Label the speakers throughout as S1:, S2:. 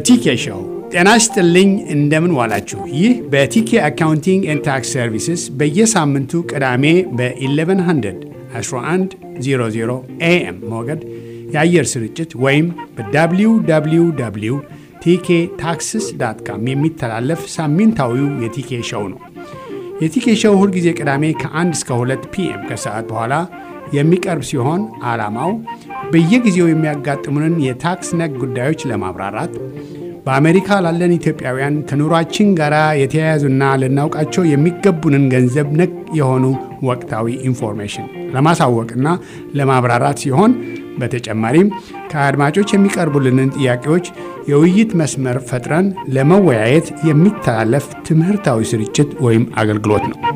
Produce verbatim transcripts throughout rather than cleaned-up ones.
S1: ቲኬ ሾው ጤና ይስጥልኝ እንደምን ዋላችሁ ይህ በቲኬ አካውንቲንግ ኤንድ ታክስ ሰርቪስስ በየሳምንቱ ቅዳሜ በ1100 አስራ አንድ መቶ ኤኤም ሞገድ የአየር ስርጭት ወይም በwww ቲኬ ታክስስ ዳት ካም የሚተላለፍ ሳምንታዊው የቲኬ ሾው ነው። የቲኬ ሾው ሁል ጊዜ ቅዳሜ ከአንድ እስከ ሁለት ፒኤም ከሰዓት በኋላ የሚቀርብ ሲሆን ዓላማው በየጊዜው የሚያጋጥሙንን የታክስ ነክ ጉዳዮች ለማብራራት በአሜሪካ ላለን ኢትዮጵያውያን ከኑሯችን ጋር የተያያዙና ልናውቃቸው የሚገቡንን ገንዘብ ነክ የሆኑ ወቅታዊ ኢንፎርሜሽን ለማሳወቅና ለማብራራት ሲሆን በተጨማሪም ከአድማጮች የሚቀርቡልንን ጥያቄዎች የውይይት መስመር ፈጥረን ለመወያየት የሚተላለፍ ትምህርታዊ ስርጭት ወይም አገልግሎት ነው።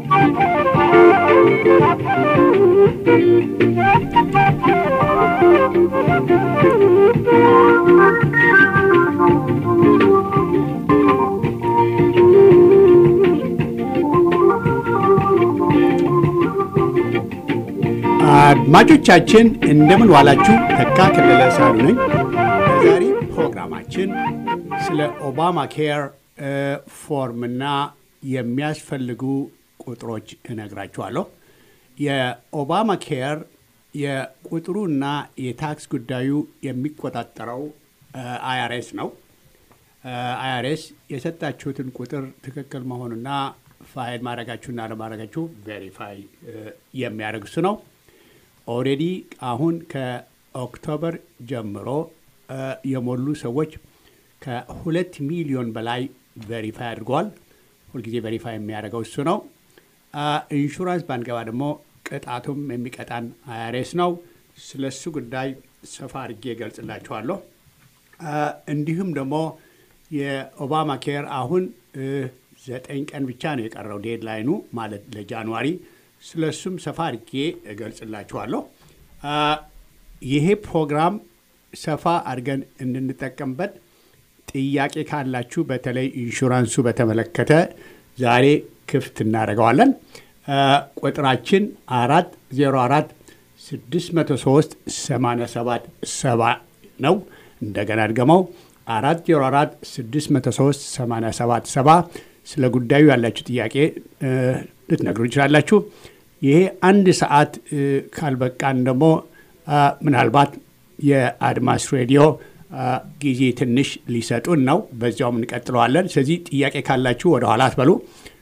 S1: አድማጮቻችን እንደምን ዋላችሁ። ተካ ከለለ ሳሉ ነኝ። በዛሬ ፕሮግራማችን ስለ ኦባማ ኬር ፎርምና የሚያስፈልጉ ቁጥሮች እነግራችኋለሁ። የኦባማ ኬር የቁጥሩና የታክስ ጉዳዩ የሚቆጣጠረው አይአርኤስ ነው። አይአርኤስ የሰጣችሁትን ቁጥር ትክክል መሆኑና ፋይል ማድረጋችሁና ለማድረጋችሁ ቬሪፋይ የሚያደርግ እሱ ነው። ኦልሬዲ አሁን ከኦክቶበር ጀምሮ የሞሉ ሰዎች ከሁለት ሚሊዮን በላይ ቬሪፋይ አድርገዋል። ሁልጊዜ ቬሪፋይ የሚያደርገው እሱ ነው። ኢንሹራንስ ባንገባ ደግሞ ቅጣቱም የሚቀጣን አይአርኤስ ነው። ስለ እሱ ጉዳይ ሰፋ አድርጌ እገልጽላችኋለሁ። እንዲሁም ደግሞ የኦባማ ኬር አሁን ዘጠኝ ቀን ብቻ ነው የቀረው ዴድላይኑ ማለት ለጃንዋሪ። ስለ እሱም ሰፋ አድርጌ እገልጽላችኋለሁ። ይሄ ፕሮግራም ሰፋ አድርገን እንድንጠቀምበት ጥያቄ ካላችሁ በተለይ ኢንሹራንሱ በተመለከተ ዛሬ ክፍት እናደርገዋለን። ቁጥራችን አራት ዜሮ አራት ስድስት መቶ ሶስት ሰማንያ ሰባት ሰባ ነው። እንደገና ድገመው አራት ዜሮ አራት ስድስት መቶ ሶስት ሰማንያ ሰባት ሰባ። ስለ ጉዳዩ ያላችሁ ጥያቄ ልትነግሩ ይችላላችሁ። ይሄ አንድ ሰዓት ካልበቃን ደግሞ ምናልባት የአድማስ ሬዲዮ ጊዜ ትንሽ ሊሰጡን ነው። በዚያውም እንቀጥለዋለን። ስለዚህ ጥያቄ ካላችሁ ወደ ኋላ አትበሉ።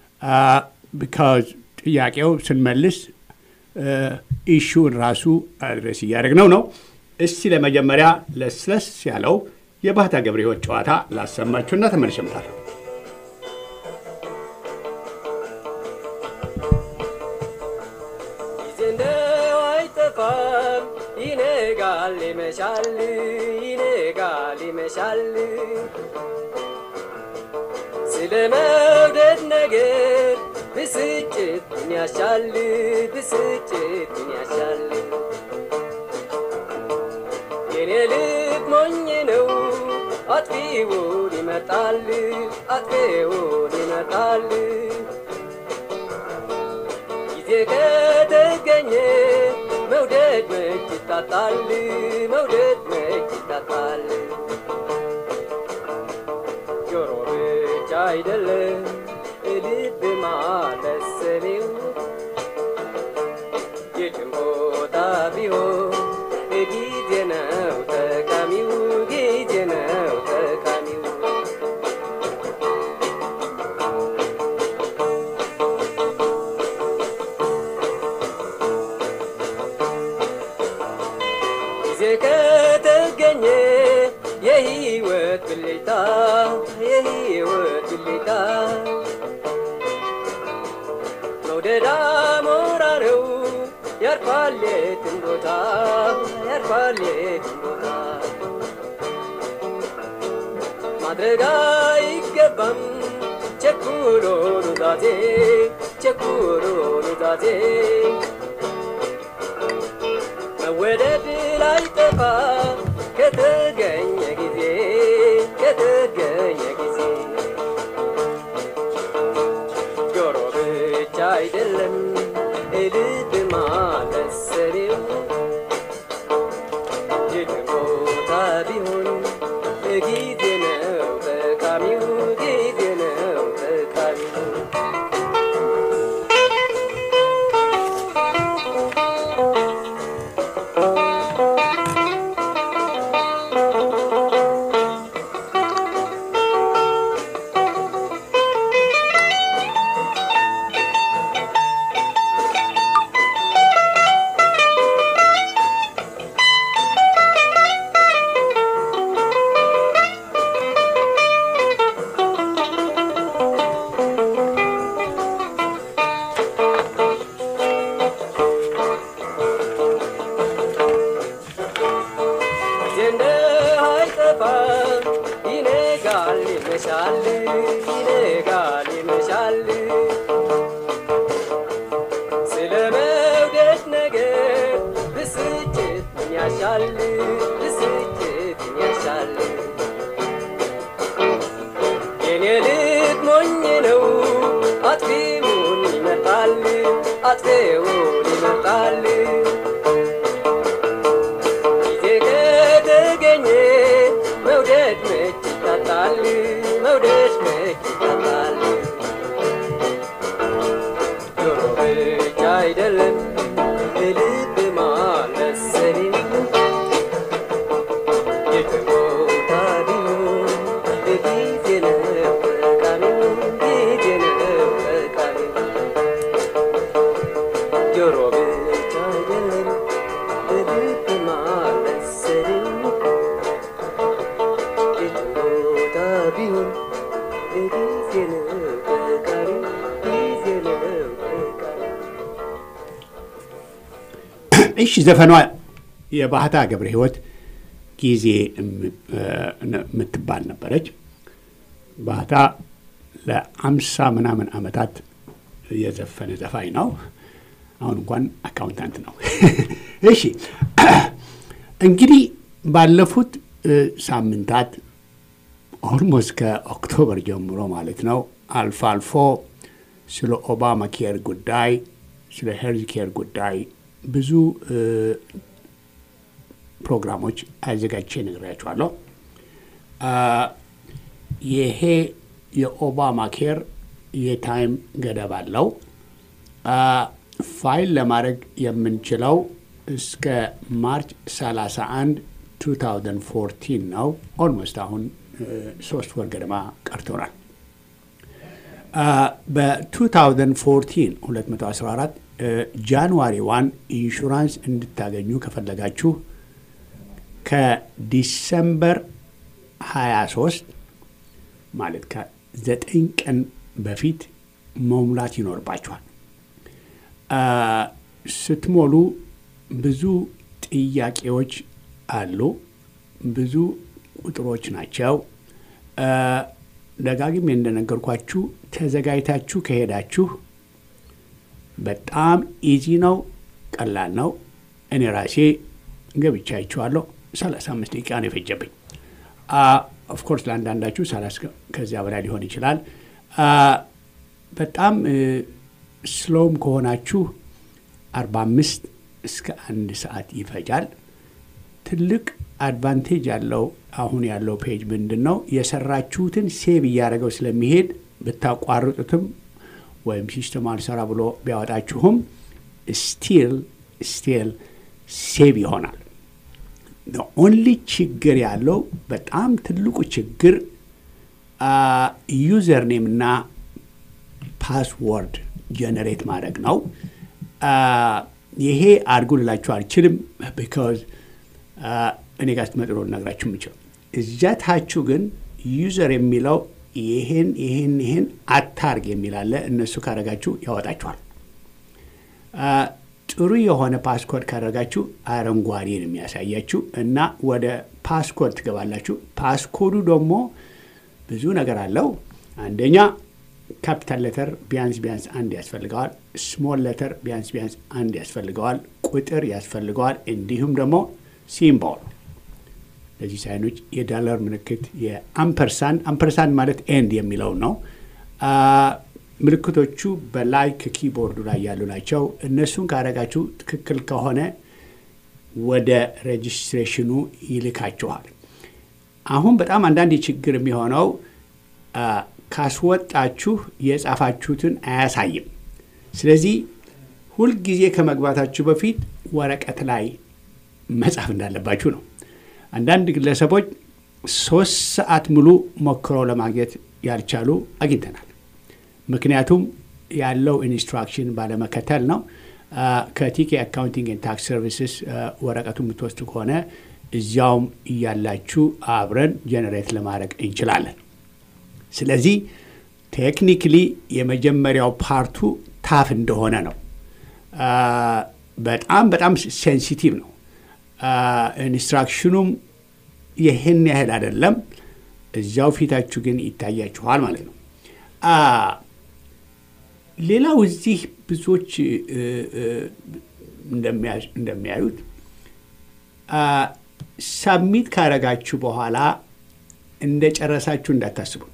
S1: ጥያቄው ስንመልስ ኢሹን ራሱ አድሬስ እያደረግነው ነው። እስቲ ለመጀመሪያ ለስለስ ያለው የባህታ ገብረሕይወት ጨዋታ ላሰማችሁና ተመልሼ እመጣለሁ። ይነጋል ይመሻል ይነጋል ይመሻል ስለ መውደድ ነገር ብስጭትን ያሻል ብስጭትን ያሻል የኔ ልብ ሞኝ ነው አጥፊውን ይመጣል አጥፊውን ይመጣል ጊዜ ከተገኘ መውደድ መች ይታጣል መውደድ መች ይታጣል ጆሮ ብቻ አይደለም ልብ ማለት ሰኔው የትም ቦታ ቢሆን ጊዜ ነው ጠቃሚው ጊዜ ነው ጠቃሚው ከተገኘ የህይወት ብልታ የህይወት ብልታ መውደድ አሞራ ነው ያርፋል የትም ቦታ ያርፋል የትም ቦታ ማድረግ አይገባም ቸኩሎ ኑዛዜ ቸኩሎ ኑዛዜ መወደድ ላይጠፋ ከተገኘ ጊዜ ከተገኘ ጊዜ ጆሮ ብቻ አይደለም ልብ ማለት ሰኔው የትም ቦታ ቢሆን ጊዜ ነው
S2: ያሻል ስለመውደድ ነገር ብስጭት ምን ያሻል ብስጭት ምን ያሻል የኔ ልብ ሞኝ ነው አጥፊውን ይመርጣል አጥፊውን ይመርጣል ጊዜ ከተገኘ መውደድ መች ይታጣል መውደድ መች ይታጣል ጆሮ ብቻ አይደለም ልብ ማለሰሪ የትሞታ ቢሆን ጊዜ ነው ጠቃሚው ጊዜ ነው ጠቃሚው ጆሮ ብቻ አይደለም ልብ ማለሰሪ የትሞታ ቢሆን ጊዜ ነው ጠቃሚው ጊዜ ነው ጠቃሚው
S1: እሺ ዘፈኗ የባህታ ገብረ ሕይወት ጊዜ የምትባል ነበረች። ባህታ ለአምሳ ምናምን ዓመታት የዘፈነ ዘፋኝ ነው። አሁን እንኳን አካውንታንት ነው። እሺ እንግዲህ ባለፉት ሳምንታት ኦልሞስት ከኦክቶበር ጀምሮ ማለት ነው አልፎ አልፎ ስለ ኦባማ ኬር ጉዳይ ስለ ሄልዝ ኬር ጉዳይ ብዙ ፕሮግራሞች አዘጋጅቼ ነግራችኋለሁ። ይሄ የኦባማ ኬር የታይም ገደብ አለው። ፋይል ለማድረግ የምንችለው እስከ ማርች ሰላሳ አንድ ሁለት ሺህ አስራ አራት ነው። ኦልሞስት አሁን ሶስት ወር ገደማ ቀርቶናል። በ2014 ሁለት መቶ አስራ አራት ጃንዋሪ ዋን ኢንሹራንስ እንድታገኙ ከፈለጋችሁ ከዲሰምበር ሀያ ሶስት ማለት ከዘጠኝ ቀን በፊት መሙላት ይኖርባችኋል። ስትሞሉ ብዙ ጥያቄዎች አሉ። ብዙ ቁጥሮች ናቸው። ደጋግሜ እንደነገርኳችሁ ተዘጋጅታችሁ ከሄዳችሁ በጣም ኢዚ ነው፣ ቀላል ነው። እኔ ራሴ ገብቼ አይቼዋለሁ። ሰላሳ አምስት ደቂቃ ነው የፈጀብኝ። ኦፍ ኮርስ ለአንዳንዳችሁ ሰላሳ ከዚያ በላይ ሊሆን ይችላል። በጣም ስሎም ከሆናችሁ አርባ አምስት እስከ አንድ ሰዓት ይፈጃል። ትልቅ አድቫንቴጅ ያለው አሁን ያለው ፔጅ ምንድን ነው? የሰራችሁትን ሴቭ እያደረገው ስለሚሄድ ብታቋርጡትም ወይም ሲስተም አልሰራ ብሎ ቢያወጣችሁም ስቲል ስቲል ሴቭ ይሆናል። ኦንሊ ችግር ያለው በጣም ትልቁ ችግር ዩዘር ኔም እና ፓስወርድ ጀነሬት ማድረግ ነው። ይሄ አድርጉ ልላችሁ አልችልም። ቢካዝ እኔ ጋር ስትመጥሮ ልነግራችሁ የምችለው እዚያ ታችሁ ግን ዩዘር የሚለው ይሄን ይሄን ይሄን አታርግ የሚላለ እነሱ ካረጋችሁ ያወጣችኋል። ጥሩ የሆነ ፓስኮድ ካረጋችሁ አረንጓዴ ነው የሚያሳያችሁ እና ወደ ፓስኮድ ትገባላችሁ። ፓስኮዱ ደግሞ ብዙ ነገር አለው። አንደኛ ካፒታል ሌተር ቢያንስ ቢያንስ አንድ ያስፈልገዋል። ስሞል ሌተር ቢያንስ ቢያንስ አንድ ያስፈልገዋል። ቁጥር ያስፈልገዋል። እንዲሁም ደግሞ ሲምቦል ለዚህ ሳይኖች የዳላር ምልክት የአምፐርሳንድ አምፐርሳንድ ማለት ኤንድ የሚለው ነው። ምልክቶቹ በላይ ከኪቦርዱ ላይ ያሉ ናቸው። እነሱን ካረጋችሁ ትክክል ከሆነ ወደ ሬጂስትሬሽኑ ይልካችኋል። አሁን በጣም አንዳንድ ችግር የሚሆነው ካስወጣችሁ የጻፋችሁትን አያሳይም። ስለዚህ ሁልጊዜ ከመግባታችሁ በፊት ወረቀት ላይ መጻፍ እንዳለባችሁ ነው። አንዳንድ ግለሰቦች ሶስት ሰዓት ሙሉ ሞክረው ለማግኘት ያልቻሉ አግኝተናል። ምክንያቱም ያለው ኢንስትራክሽን ባለመከተል ነው። ከቲኬ አካውንቲንግ ኤንድ ታክስ ሰርቪስስ ወረቀቱን የምትወስዱ ከሆነ እዚያውም እያላችሁ አብረን ጀነሬት ለማድረግ እንችላለን። ስለዚህ ቴክኒክሊ የመጀመሪያው ፓርቱ ታፍ እንደሆነ ነው። በጣም በጣም ሴንሲቲቭ ነው። ኢንስትራክሽኑም ይህን ያህል አይደለም። እዚያው ፊታችሁ ግን ይታያችኋል ማለት ነው።
S3: ሌላው እዚህ ብዙዎች እንደሚያዩት ሳብሚት ካረጋችሁ በኋላ እንደጨረሳችሁ እንዳታስቡት።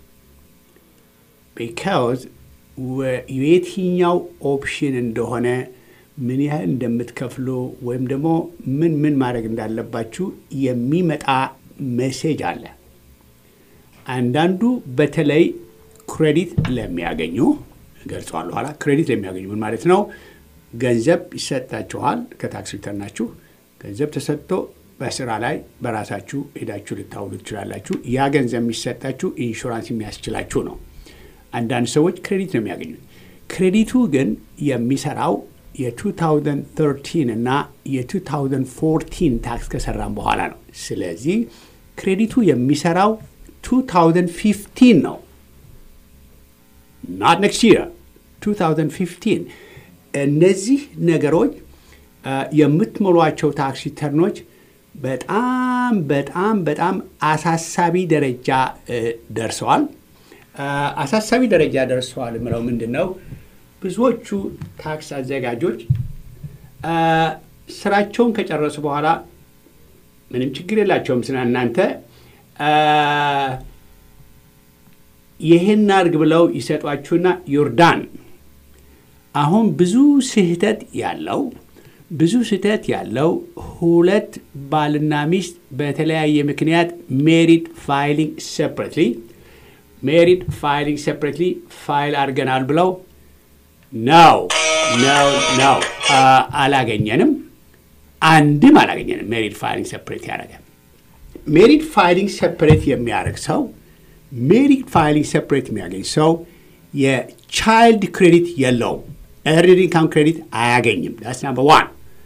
S3: ቢካዝ የትኛው ኦፕሽን እንደሆነ ምን ያህል እንደምትከፍሉ ወይም ደግሞ ምን ምን ማድረግ እንዳለባችሁ የሚመጣ ሜሴጅ አለ። አንዳንዱ በተለይ ክሬዲት ለሚያገኙ ገልጸዋል። ኋላ ክሬዲት ለሚያገኙ ምን ማለት ነው? ገንዘብ ይሰጣችኋል ከታክስ ሪተርናችሁ። ገንዘብ ተሰጥቶ በስራ ላይ በራሳችሁ ሄዳችሁ ልታውሉ ትችላላችሁ። ያ ገንዘብ የሚሰጣችሁ ኢንሹራንስ የሚያስችላችሁ ነው። አንዳንድ ሰዎች ክሬዲት ነው የሚያገኙት። ክሬዲቱ ግን የሚሰራው የ2013 እና የ2014 ታክስ ከሰራን በኋላ ነው። ስለዚህ ክሬዲቱ የሚሰራው twenty fifteen ነው። not next year, twenty fifteen። እነዚህ ነገሮች የምትሞሏቸው ታክስ ሪተርኖች በጣም በጣም በጣም አሳሳቢ ደረጃ ደርሰዋል። አሳሳቢ ደረጃ ደርሰዋል ምለው ምንድነው? ብዙዎቹ ታክስ አዘጋጆች ስራቸውን ከጨረሱ በኋላ ምንም ችግር የላቸውም ስለ እናንተ ይሄን አድርግ ብለው ይሰጧችሁና ዮርዳን። አሁን ብዙ ስህተት ያለው ብዙ ስህተት ያለው ሁለት ባልና ሚስት በተለያየ ምክንያት ሜሪድ ፋይሊንግ ሴፐሬትሊ ሜሪድ ፋይሊንግ ሴፐሬትሊ ፋይል አድርገናል ብለው ነው ነው ነው አላገኘንም፣ አንድም አላገኘንም። ሜሪድ ፋይሊንግ ሴፐሬት ያደረገ ሜሪድ ፋይሊንግ ሴፐሬት የሚያደርግ ሰው ሜሪድ ፋይሊንግ ሴፐሬት የሚያገኝ ሰው የቻይልድ ክሬዲት የለውም። ኤርንድ ኢንካም ክሬዲት አያገኝም። ዳትስ ናምበር ዋን።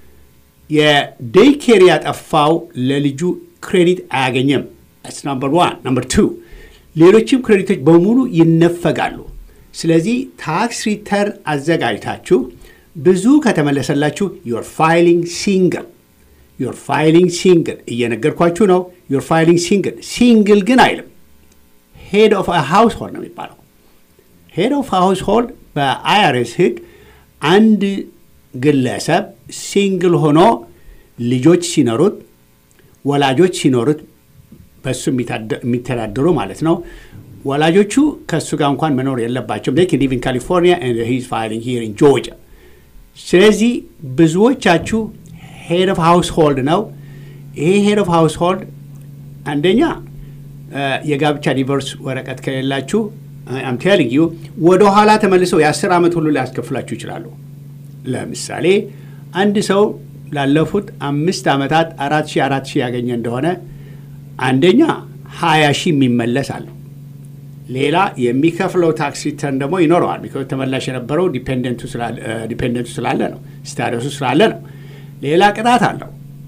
S3: የዴይ ኬር ያጠፋው ለልጁ ክሬዲት አያገኝም። ዳትስ ናምበር ዋን። ናምበር ቱ ሌሎችም ክሬዲቶች በሙሉ ይነፈጋሉ። ስለዚህ ታክስ ሪተርን አዘጋጅታችሁ ብዙ ከተመለሰላችሁ ዩር ፋይሊንግ ሲንግል ዩር ፋይሊንግ ሲንግል እየነገርኳችሁ ነው። ዩር ፋይሊንግ ሲንግል ሲንግል ግን አይልም። ሄድ ኦፍ ሃውስ ሆልድ ነው የሚባለው። ሄድ ኦፍ ሃውስ ሆልድ በአይአርኤስ ህግ አንድ ግለሰብ ሲንግል ሆኖ ልጆች ሲኖሩት ወላጆች ሲኖሩት በሱ የሚተዳደሩ ማለት ነው። ወላጆቹ ከሱ ጋር እንኳን መኖር የለባቸውም። they can live in California and he's filing here in Georgia። ስለዚህ ብዙዎቻችሁ ሄድ ኦፍ ሃውስ ሆልድ ነው። ይሄ ሄድ ኦፍ ሃውስ ሆልድ አንደኛ የጋብቻ ዲቮርስ ወረቀት ከሌላችሁ I'm telling you ወደ ኋላ ተመልሰው የአስር ዓመት ሁሉ ሊያስከፍላችሁ ይችላሉ። ለምሳሌ አንድ ሰው ላለፉት አምስት ዓመታት አራት ሺህ አራት ሺህ ያገኘ እንደሆነ አንደኛ ሀያ ሺህ የሚመለስ አለው። ሌላ የሚከፍለው ታክስ ሪተርን ደግሞ ይኖረዋል። ቢኮዝ ተመላሽ የነበረው ዲፔንደንቱ ስላለ ዲፔንደንቱ ስላለ ነው፣ ስታተሱ ስላለ ነው። ሌላ ቅጣት አለው።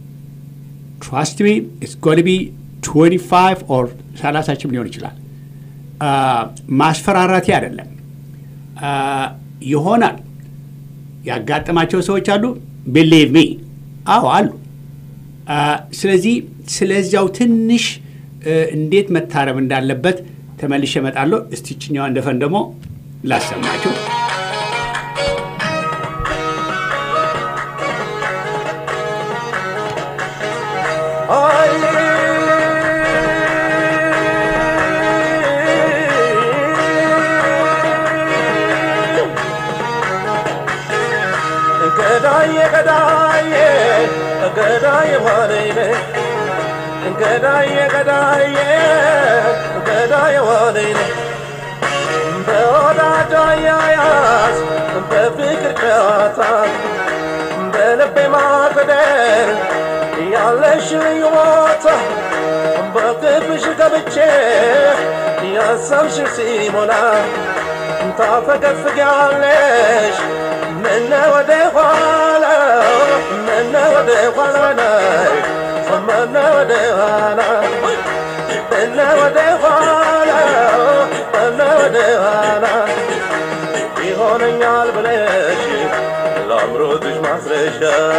S3: trust me it's going to be twenty-five or thirty ችም ሊሆን ይችላል። ማስፈራራቲ አይደለም ይሆናል። ያጋጠማቸው ሰዎች አሉ። believe me አዎ አሉ። ስለዚህ ስለዚያው ትንሽ እንዴት መታረም እንዳለበት ተመልሼ እመጣለሁ። እስቲችኛው እንደፈን ደግሞ ላሰማችሁ።
S2: ገዳዬ ገዳዬ ገዳዬ ዋለይኔ ገዳዬ ገዳዬ ገዳዬ ዋለይኔ በወዳጅ አያያዝ በፍቅር ጨዋታ በልቤ ማርበደር ያለሽ ልዩ ቦታ በክፍሽ ገብቼ ያሰብሽ ሲሞላ ታፈገፍጊያለሽ ምነው ወደ ኋላ ምነው ወደ ኋላ ነይ ምነው ወደ ኋላ ምነው ወደ ኋላ ምነው ወደ ኋላ ይሆነኛል ብለሽ ለአምሮትሽ ማስረሻ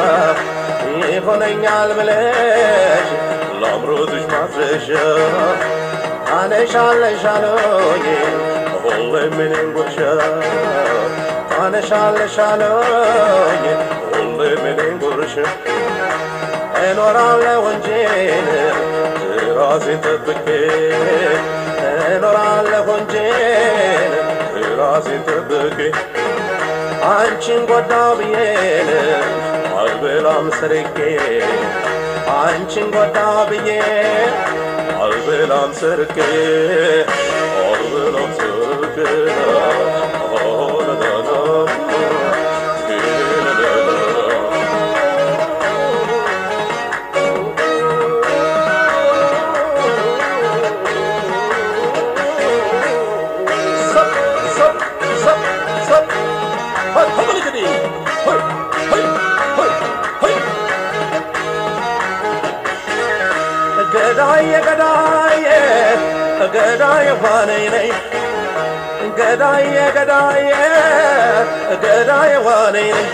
S2: ይሆነኛል ብለሽ ለአምሮትሽ ማስረሻ አነሻለሽ አሎኝ ሁሉ ሁሌምን ጉርሻ ታነሻለሻለኝ ሁሌምን ጉርሻ እኖራለሁ እንጂን ራሴን ጠብቄ እኖራለሁ እንጂን ራሴን ጠብቄ አንቺን ጎዳው ብዬን አልበላም ሰርቄ አንቺን ጎዳው ብዬ አልበላም ሰርቄ አልበላም ሰርቄ ገዳዬ ገዳዬ ገዳዬ ዋነኝ ነኝ ገዳዬ ገዳዬ ገዳዬ ዋነኝ ነኝ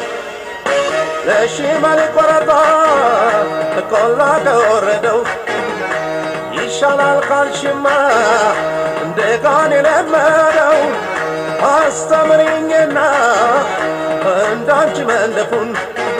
S2: ለሽመል ቆረጣ ቆላ ከወረደው ይሻላል ካልሽማ እንደጋን የለመደው አስተምሪኝና እንዳንቺ መንደፉን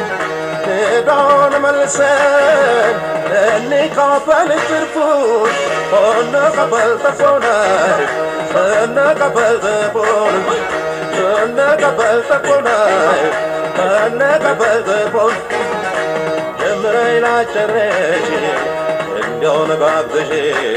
S2: ዳውን መልሰን እንካፈል ትርፉን እንካፈል ተፎናይ እንካፈል ተፎን እንካፈል ተፎናይ እንካፈል ተፎን ጀምረኝ ላጨረሽ እንዲያው ነጋግተሽ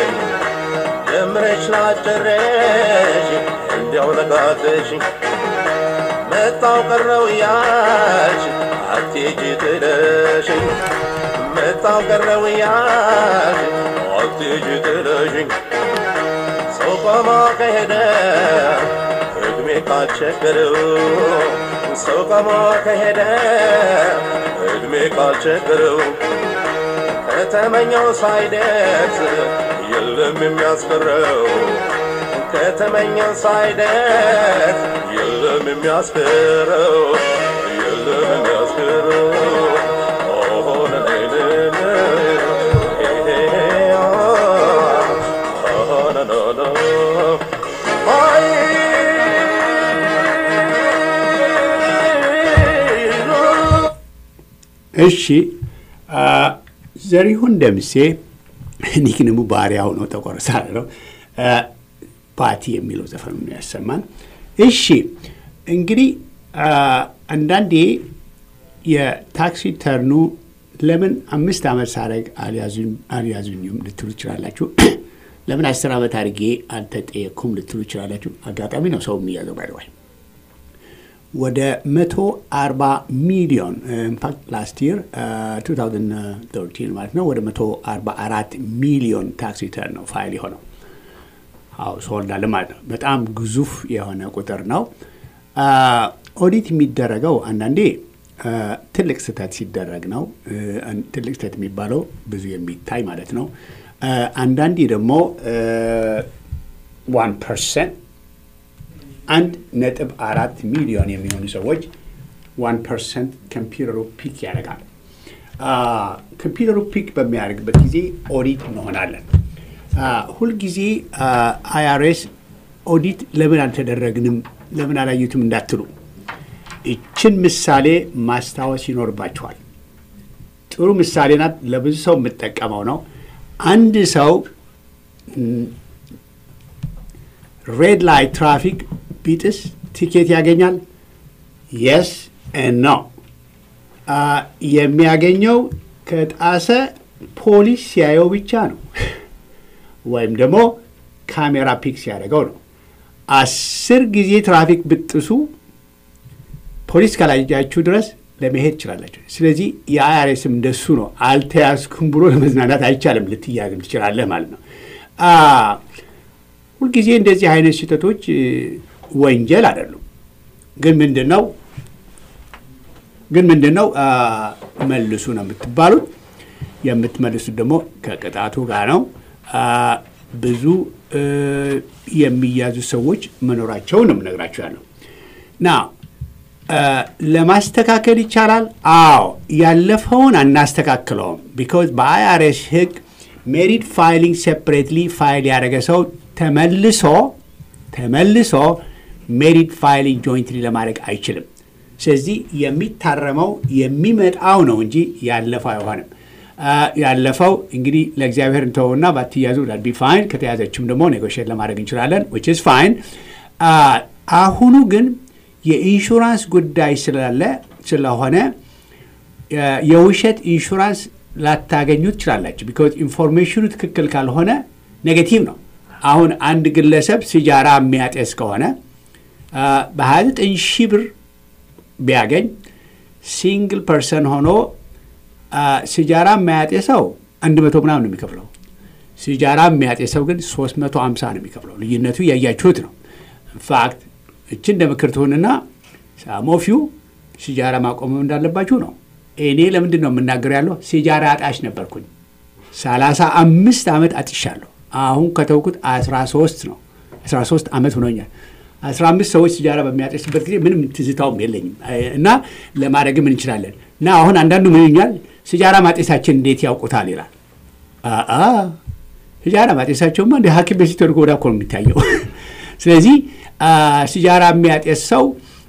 S2: ጀምረሽ ላጨረሽ እንዲያው ነጋግተሽ መጣው ቀረው ያልሽ አትሄጂ ጥለሽኝ መጣው ቀረው ያልሽ አትሄጂ ጥለሽኝ ሰው ቆሞ ከሄደ እድሜ ካልቸገረው ሰው ቆሞ ከሄደ እድሜ ካልቸገረው ከተመኘው ሳይደርስ የለም የሚያስቀረው ከተመኘው ሳይደርስ የለም የሚያስቀረው የለም የሚያስቀረው ኦሆነ ነይነ ኦሆነ ኖ አይ
S3: እሺ ዘሪሁን ደምሴ ኒክነሙ ባሪያው ነው ተቆርሳለ ነው ፓቲ የሚለው ዘፈን ነው ያሰማን። እሺ እንግዲህ አንዳንዴ የታክሲ ተርኑ ለምን አምስት ዓመት ሳረግ አልያዙኝ አልያዙኝም ልትሉ ይችላላችሁ። ለምን አስር ዓመት አድርጌ አልተጠየኩም ልትሉ ይችላላችሁ። አጋጣሚ ነው ሰው የሚያዘው ባይደዋይ ወደ መቶ አርባ ሚሊዮን ኢንፋክት ላስት ይር two thousand thirteen ማለት ነው ወደ መቶ አርባ አራት ሚሊዮን ታክሲ ተርን ነው ፋይል የሆነው ሃውስ ሆልድ አለ ማለት ነው። በጣም ግዙፍ የሆነ ቁጥር ነው። ኦዲት የሚደረገው አንዳንዴ ትልቅ ስህተት ሲደረግ ነው። ትልቅ ስህተት የሚባለው ብዙ የሚታይ ማለት ነው። አንዳንዴ ደግሞ one percent አንድ ነጥብ አራት ሚሊዮን የሚሆኑ ሰዎች one percent ኮምፒውተሩ ፒክ ያደርጋል። ኮምፒውተሩ ፒክ በሚያደርግበት ጊዜ ኦዲት እንሆናለን። ሁልጊዜ አይአርኤስ ኦዲት ለምን አልተደረግንም ለምን አላዩትም እንዳትሉ እችን ምሳሌ ማስታወስ ይኖርባችኋል። ጥሩ ምሳሌ ናት። ለብዙ ሰው የምጠቀመው ነው። አንድ ሰው ሬድ ላይት ትራፊክ ቢጥስ ቲኬት ያገኛል? የስ ኖ። የሚያገኘው ከጣሰ ፖሊስ ሲያየው ብቻ ነው ወይም ደግሞ ካሜራ ፒክ ሲያደርገው ነው። አስር ጊዜ ትራፊክ ብጥሱ ፖሊስ ካላያችሁ ድረስ ለመሄድ ይችላላችሁ። ስለዚህ የአይአርኤስም እንደሱ ነው። አልተያዝኩም ብሎ ለመዝናናት አይቻልም። ልትያዝም ትችላለህ ማለት ነው። ሁልጊዜ እንደዚህ አይነት ስህተቶች ወንጀል አይደሉም። ግን ምንድነው ግን ምንድነው መልሱ ነው የምትባሉት። የምትመልሱት ደግሞ ከቅጣቱ ጋር ነው። ብዙ የሚያዙ ሰዎች መኖራቸውን ነው የምነግራችሁ ያለው። ና ለማስተካከል ይቻላል። አዎ ያለፈውን አናስተካክለውም። ቢኮዝ በአይአርኤስ ህግ ሜሪድ ፋይሊንግ ሴፐሬትሊ ፋይል ያደረገ ሰው ተመልሶ ተመልሶ ሜሪድ ፋይሊንግ ጆይንትሊ ለማድረግ አይችልም። ስለዚህ የሚታረመው የሚመጣው ነው እንጂ ያለፈው አይሆንም። ያለፈው እንግዲህ ለእግዚአብሔር እንተውና ባትያዙ ዳት ቢ ፋይን። ከተያዘችም ደግሞ ኔጎሽየት ለማድረግ እንችላለን which is fine። አሁኑ ግን የኢንሹራንስ ጉዳይ ስላለ ስለሆነ የውሸት ኢንሹራንስ ላታገኙ ትችላላችሁ። ቢኮዝ ኢንፎርሜሽኑ ትክክል ካልሆነ ኔጌቲቭ ነው። አሁን አንድ ግለሰብ ሲጃራ የሚያጤስ ከሆነ በሀያ ዘጠኝ ሺህ ብር ቢያገኝ ሲንግል ፐርሰን ሆኖ ሲጃራ የሚያጤሰው አንድ መቶ ምናምን ነው የሚከፍለው። ሲጃራ የሚያጤሰው ግን ሶስት መቶ ሃምሳ ነው የሚከፍለው። ልዩነቱ ያያችሁት ነው። ኢንፋክት እቺ እንደምክር ትሆንና ሳሞፊው ሲጃራ ማቆም እንዳለባችሁ ነው። እኔ ለምንድን ነው የምናገረው ያለው ሲጃራ አጣሽ ነበርኩኝ። ሰላሳ አምስት ዓመት አጥሻለሁ። አሁን ከተውኩት አስራ ሶስት ነው። አስራ ሶስት ዓመት ሆኖኛል። አስራ አምስት ሰዎች ሲጃራ በሚያጤስበት ጊዜ ምንም ትዝታውም የለኝም እና ለማድረግ ምን እንችላለን እና አሁን አንዳንዱ ምን ይኛል ሲጃራ ማጤሳችን እንዴት ያውቁታል ይላል። አአ ሲጃራ ማጤሳቸውማ እንደ ሐኪም ቤት ሲተርጎ ወዳ እኮ ነው የሚታየው። ስለዚህ ሲጃራ የሚያጤስ ሰው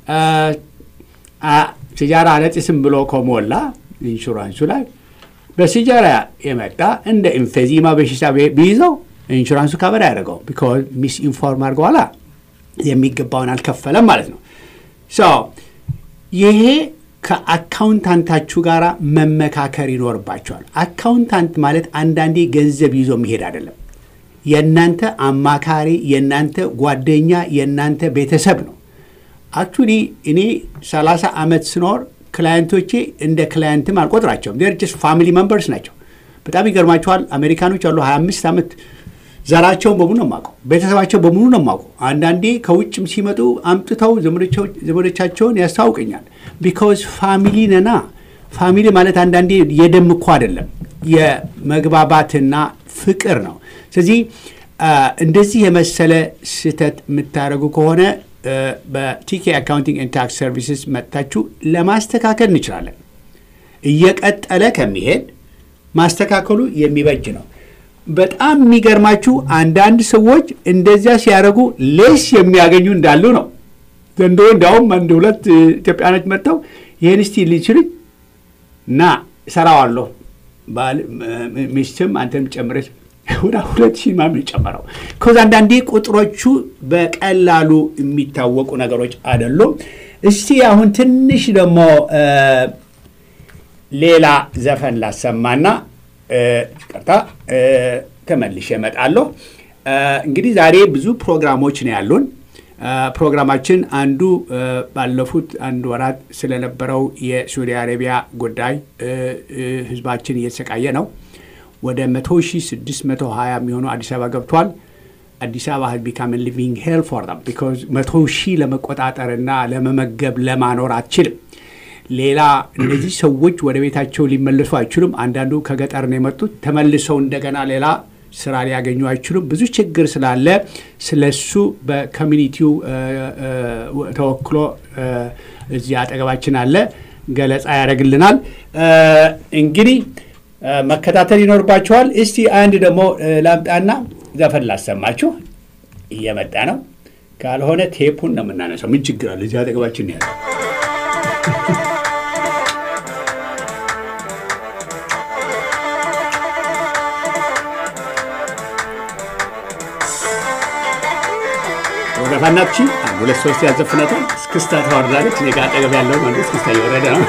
S3: ሲጃራ አለጥስም ብሎ ከሞላ ኢንሹራንሱ ላይ በሲጃራ የመጣ እንደ ኢንፌዚማ በሽታ ቢይዘው ኢንሹራንሱ ከበር ያደርገው ቢኮዝ ሚስ ኢንፎርም አድርገዋላ የሚገባውን አልከፈለም ማለት ነው። ሶ ይሄ ከአካውንታንታችሁ ጋር መመካከር ይኖርባቸዋል። አካውንታንት ማለት አንዳንዴ ገንዘብ ይዞ መሄድ አይደለም። የናንተ አማካሪ፣ የናንተ ጓደኛ፣ የናንተ ቤተሰብ ነው። አክቹሊ እኔ ሰላሳ ዓመት ስኖር ክላይንቶቼ እንደ ክላይንትም አልቆጥራቸውም። ዴር ጀስት ፋሚሊ ሜምበርስ ናቸው። በጣም ይገርማቸዋል። አሜሪካኖች አሉ ሀያ አምስት ዓመት ዘራቸውን በሙሉ ነው የማውቀው። ቤተሰባቸው በሙሉ ነው የማውቀው። አንዳንዴ ከውጭም ሲመጡ አምጥተው ዘመዶቻቸውን ያስታውቀኛል። ቢኮዝ ፋሚሊ ነና። ፋሚሊ ማለት አንዳንዴ የደም እኮ አይደለም፣ የመግባባትና ፍቅር ነው። ስለዚህ እንደዚህ የመሰለ ስህተት የምታደርጉ ከሆነ በቲኬ አካውንቲንግ ኤንድ ታክስ ሰርቪስስ መጥታችሁ ለማስተካከል እንችላለን። እየቀጠለ ከሚሄድ ማስተካከሉ የሚበጅ ነው። በጣም የሚገርማችሁ አንዳንድ ሰዎች እንደዚያ ሲያደርጉ ሌስ የሚያገኙ እንዳሉ ነው። ዘንድሮ እንዲያውም አንድ ሁለት ኢትዮጵያኖች መጥተው ይህን እስቲ ልችልኝ እና እሰራዋለሁ ሚስትም አንተም ጨምረች ወደ ሁለት ሺህ ማም ጨመረው። ከዛ አንዳንዴ ቁጥሮቹ በቀላሉ የሚታወቁ ነገሮች አይደሉም። እስቲ አሁን ትንሽ ደግሞ ሌላ ዘፈን ላሰማና ቀርታ ተመልሼ እመጣለሁ። እንግዲህ ዛሬ ብዙ ፕሮግራሞች ነው ያሉን። ፕሮግራማችን አንዱ ባለፉት አንድ ወራት ስለነበረው የሳዑዲ አረቢያ ጉዳይ ህዝባችን እየተሰቃየ ነው። ወደ መቶ ሺህ ስድስት መቶ ሀያ የሚሆኑ አዲስ አበባ ገብቷል። አዲስ አበባ has become a living hell for them because መቶ ሺህ ለመቆጣጠርና ለመመገብ ለማኖር አትችልም። ሌላ እነዚህ ሰዎች ወደ ቤታቸው ሊመለሱ አይችሉም። አንዳንዱ ከገጠር ነው የመጡት። ተመልሰው እንደገና ሌላ ስራ ሊያገኙ አይችሉም። ብዙ ችግር ስላለ ስለሱ በኮሚኒቲው ተወክሎ እዚህ አጠገባችን አለ ገለጻ ያደርግልናል። እንግዲህ መከታተል ይኖርባችኋል። እስቲ አንድ ደግሞ ላምጣና ዘፈን ላሰማችሁ። እየመጣ ነው። ካልሆነ ቴፑን ነው የምናነሳው። ምን ችግር አለ? እዚህ አጠገባችን ያለ ወደፋናቺ አንድ ሁለት ሶስት ያዘፍናታል። እስክስታ ታወርዳለች። እኔ ጋር አጠገብ ያለው ማለት እስክስታ እየወረደ ነው።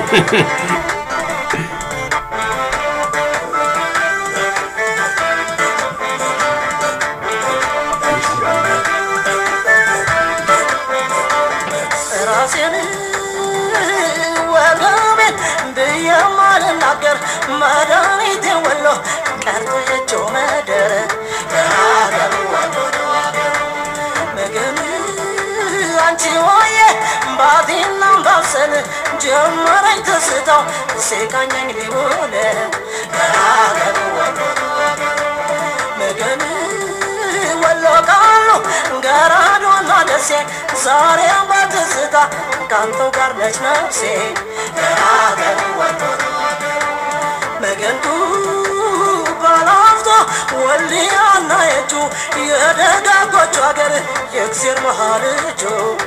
S4: ጀመረኝ ተስታው ሲቃኘኝ ሊሆነ መገን ወሎ ቃሉ ገራዶና ደሴ ዛሬ በትዝታ ካንተው ጋር ነች ነፍሴ መገንቱ ባላፍቶ ወልያና የጁ የደጋጎቹ አገር የእግዚአብሔር መሃልጆ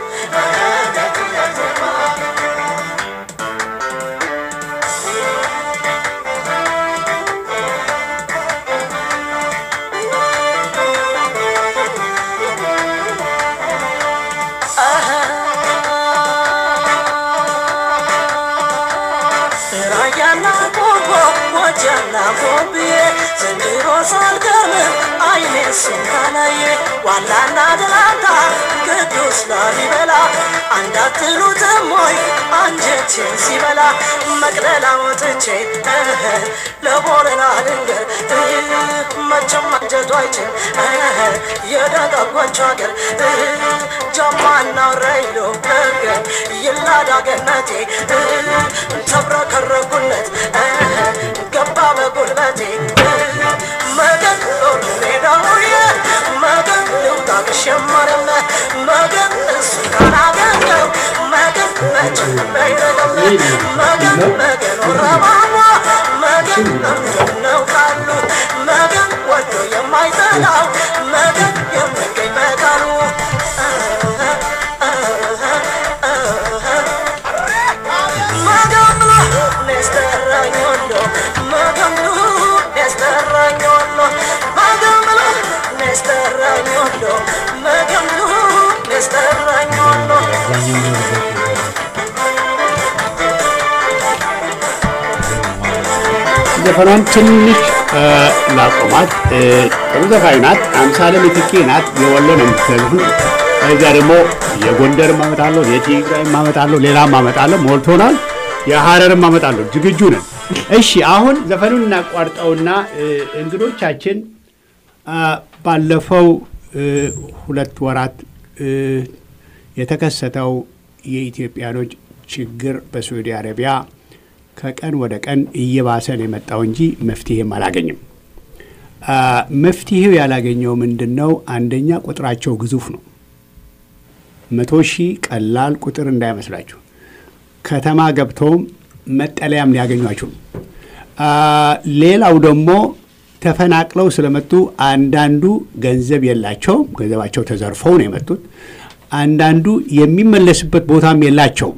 S4: ዋላና ደላታ ቅዱስ ላሊበላ አንዳትሉት ሞይ አንጀቴን ሲበላ መቅደላ ወጥቼ ለቦረና ልንገር መቼም አንጀቱ አይችል የደጋጎቹ አገር ጀማና ረይሎ ነገር ይላዳ ገነቴ ተብረከረኩለት ገባ በጉልበቴ መገን ሜዳውየ መገን ልውጣ ብሸመርም መገን እሱ ካላገኘው መገን መቼም በይረገም መገን መገን ወረባማ መገን እንደምነው ካሉ መገን ወዶ የማይጠላው መገን የሚገኝ መቃሉ መገን ነስተራኝ ወዶ መገን ነስተራኝ ወዶ መገን ነስተራኝ ወዶ መገን ነስተራኝ ወዶ
S3: ዘፈኗን ትንሽ ላቆማት። ጥሩ ዘፋኝ ናት። አምሳለ ምትኬ ናት። የወሎ ነው የምትዘፍነው። እዚያ ደግሞ የጎንደር ማመጣለሁ፣ የትግራይ ማመጣለሁ፣ ሌላም ማመጣለሁ። ሞልቶናል። የሐረርም ማመጣለሁ። ዝግጁ ነን። እሺ አሁን ዘፈኑን እናቋርጠውና እንግዶቻችን ባለፈው ሁለት ወራት የተከሰተው የኢትዮጵያኖች ችግር በሳዑዲ አረቢያ ከቀን ወደ ቀን እየባሰን የመጣው እንጂ መፍትሄም አላገኝም። መፍትሄው ያላገኘው ምንድነው? አንደኛ ቁጥራቸው ግዙፍ ነው። መቶ ሺህ ቀላል ቁጥር እንዳይመስላችሁ። ከተማ ገብተውም መጠለያም ሊያገኟቸው። ሌላው ደግሞ ተፈናቅለው ስለመጡ አንዳንዱ ገንዘብ የላቸው፣ ገንዘባቸው ተዘርፈው ነው የመጡት። አንዳንዱ የሚመለስበት ቦታም የላቸው።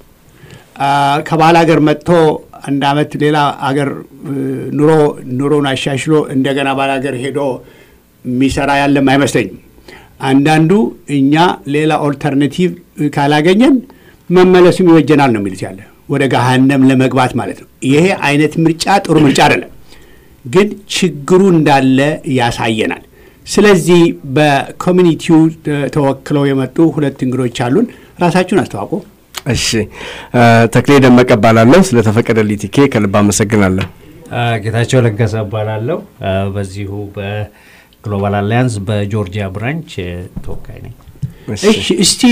S3: ከባል ሀገር መጥቶ አንድ አመት ሌላ ሀገር ኑሮ ኑሮን አሻሽሎ እንደገና ባል ሀገር ሄዶ የሚሰራ ያለም አይመስለኝም። አንዳንዱ እኛ ሌላ ኦልተርናቲቭ ካላገኘን መመለሱም ይወጀናል ነው የሚሉት፣ ያለ ወደ ገሃነም ለመግባት ማለት ነው። ይሄ አይነት ምርጫ ጥሩ ምርጫ አይደለም፣ ግን ችግሩ እንዳለ ያሳየናል። ስለዚህ በኮሚኒቲው ተወክለው የመጡ ሁለት እንግዶች አሉን። ራሳችሁን አስተዋውቁ።
S5: እሺ ተክሌ ደመቀ ባላለሁ። ስለተፈቀደልኝ ቲኬ ከልብ አመሰግናለሁ።
S6: ጌታቸው ለገሰ ባላለሁ። በዚሁ በግሎባል አላያንስ በጆርጂያ ብራንች ተወካይ ነኝ።
S3: እሺ እስቲ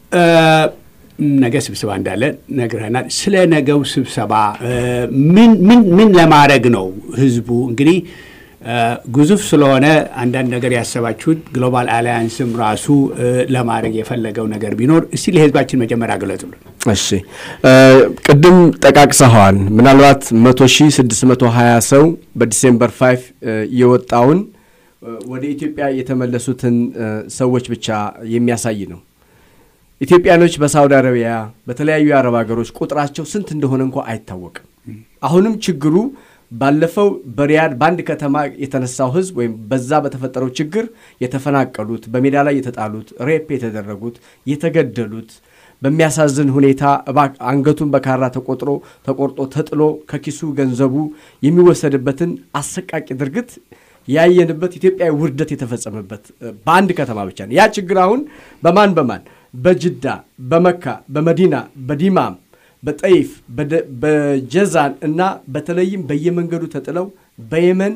S3: ነገ ስብሰባ እንዳለ ነግረናል። ስለ ነገው ስብሰባ ምን ምን ምን ለማድረግ ነው? ህዝቡ እንግዲህ ግዙፍ ስለሆነ አንዳንድ ነገር ያሰባችሁት ግሎባል አላያንስም ራሱ ለማድረግ የፈለገው ነገር ቢኖር እስቲ ለህዝባችን መጀመሪያ ገለጹልን።
S5: እሺ ቅድም ጠቃቅሰዋል። ምናልባት መቶ ሺህ ስድስት መቶ ሀያ ሰው በዲሴምበር አምስት የወጣውን ወደ ኢትዮጵያ የተመለሱትን ሰዎች ብቻ የሚያሳይ ነው። ኢትዮጵያኖች በሳውዲ አረቢያ በተለያዩ አረብ ሀገሮች ቁጥራቸው ስንት እንደሆነ እንኳን አይታወቅም። አሁንም ችግሩ ባለፈው በሪያድ ባንድ ከተማ የተነሳው ህዝብ ወይም በዛ በተፈጠረው ችግር የተፈናቀሉት፣ በሜዳ ላይ የተጣሉት፣ ሬፕ የተደረጉት፣ የተገደሉት በሚያሳዝን ሁኔታ አንገቱን በካራ ተቆጥሮ ተቆርጦ ተጥሎ ከኪሱ ገንዘቡ የሚወሰድበትን አሰቃቂ ድርጊት ያየንበት ኢትዮጵያዊ ውርደት የተፈጸመበት ባንድ ከተማ ብቻ ነው። ያ ችግር አሁን በማን በማን በጅዳ፣ በመካ፣ በመዲና፣ በዲማም፣ በጠይፍ፣ በጀዛን እና በተለይም በየመንገዱ ተጥለው በየመን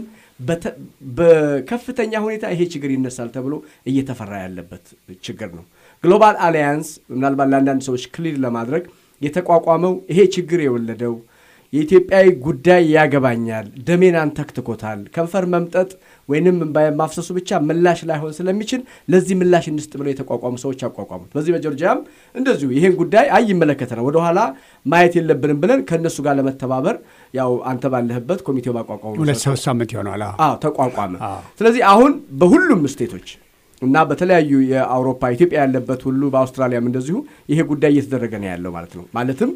S5: በከፍተኛ ሁኔታ ይሄ ችግር ይነሳል ተብሎ እየተፈራ ያለበት ችግር ነው። ግሎባል አላያንስ ምናልባት ለአንዳንድ ሰዎች ክሊር ለማድረግ የተቋቋመው ይሄ ችግር የወለደው የኢትዮጵያዊ ጉዳይ ያገባኛል ደሜን አንተክትኮታል ከንፈር መምጠጥ ወይንም እንባይ ማፍሰሱ ብቻ ምላሽ ላይሆን ስለሚችል ለዚህ ምላሽ እንስጥ ብለው የተቋቋሙ ሰዎች አቋቋሙት በዚህ በጆርጂያም እንደዚሁ ይሄን ጉዳይ አይ ይመለከተናል ወደ ኋላ ማየት የለብንም ብለን ከነሱ ጋር ለመተባበር ያው አንተ ባለህበት ኮሚቴው ባቋቋሙ
S1: ሁለት ሶስት ሳምንት ይሆናል
S5: አዎ ተቋቋመ ስለዚህ አሁን በሁሉም ስቴቶች እና በተለያዩ የአውሮፓ ኢትዮጵያ ያለበት ሁሉ በአውስትራሊያም እንደዚሁ ይሄ ጉዳይ እየተደረገ ነው ያለው ማለት ነው ማለትም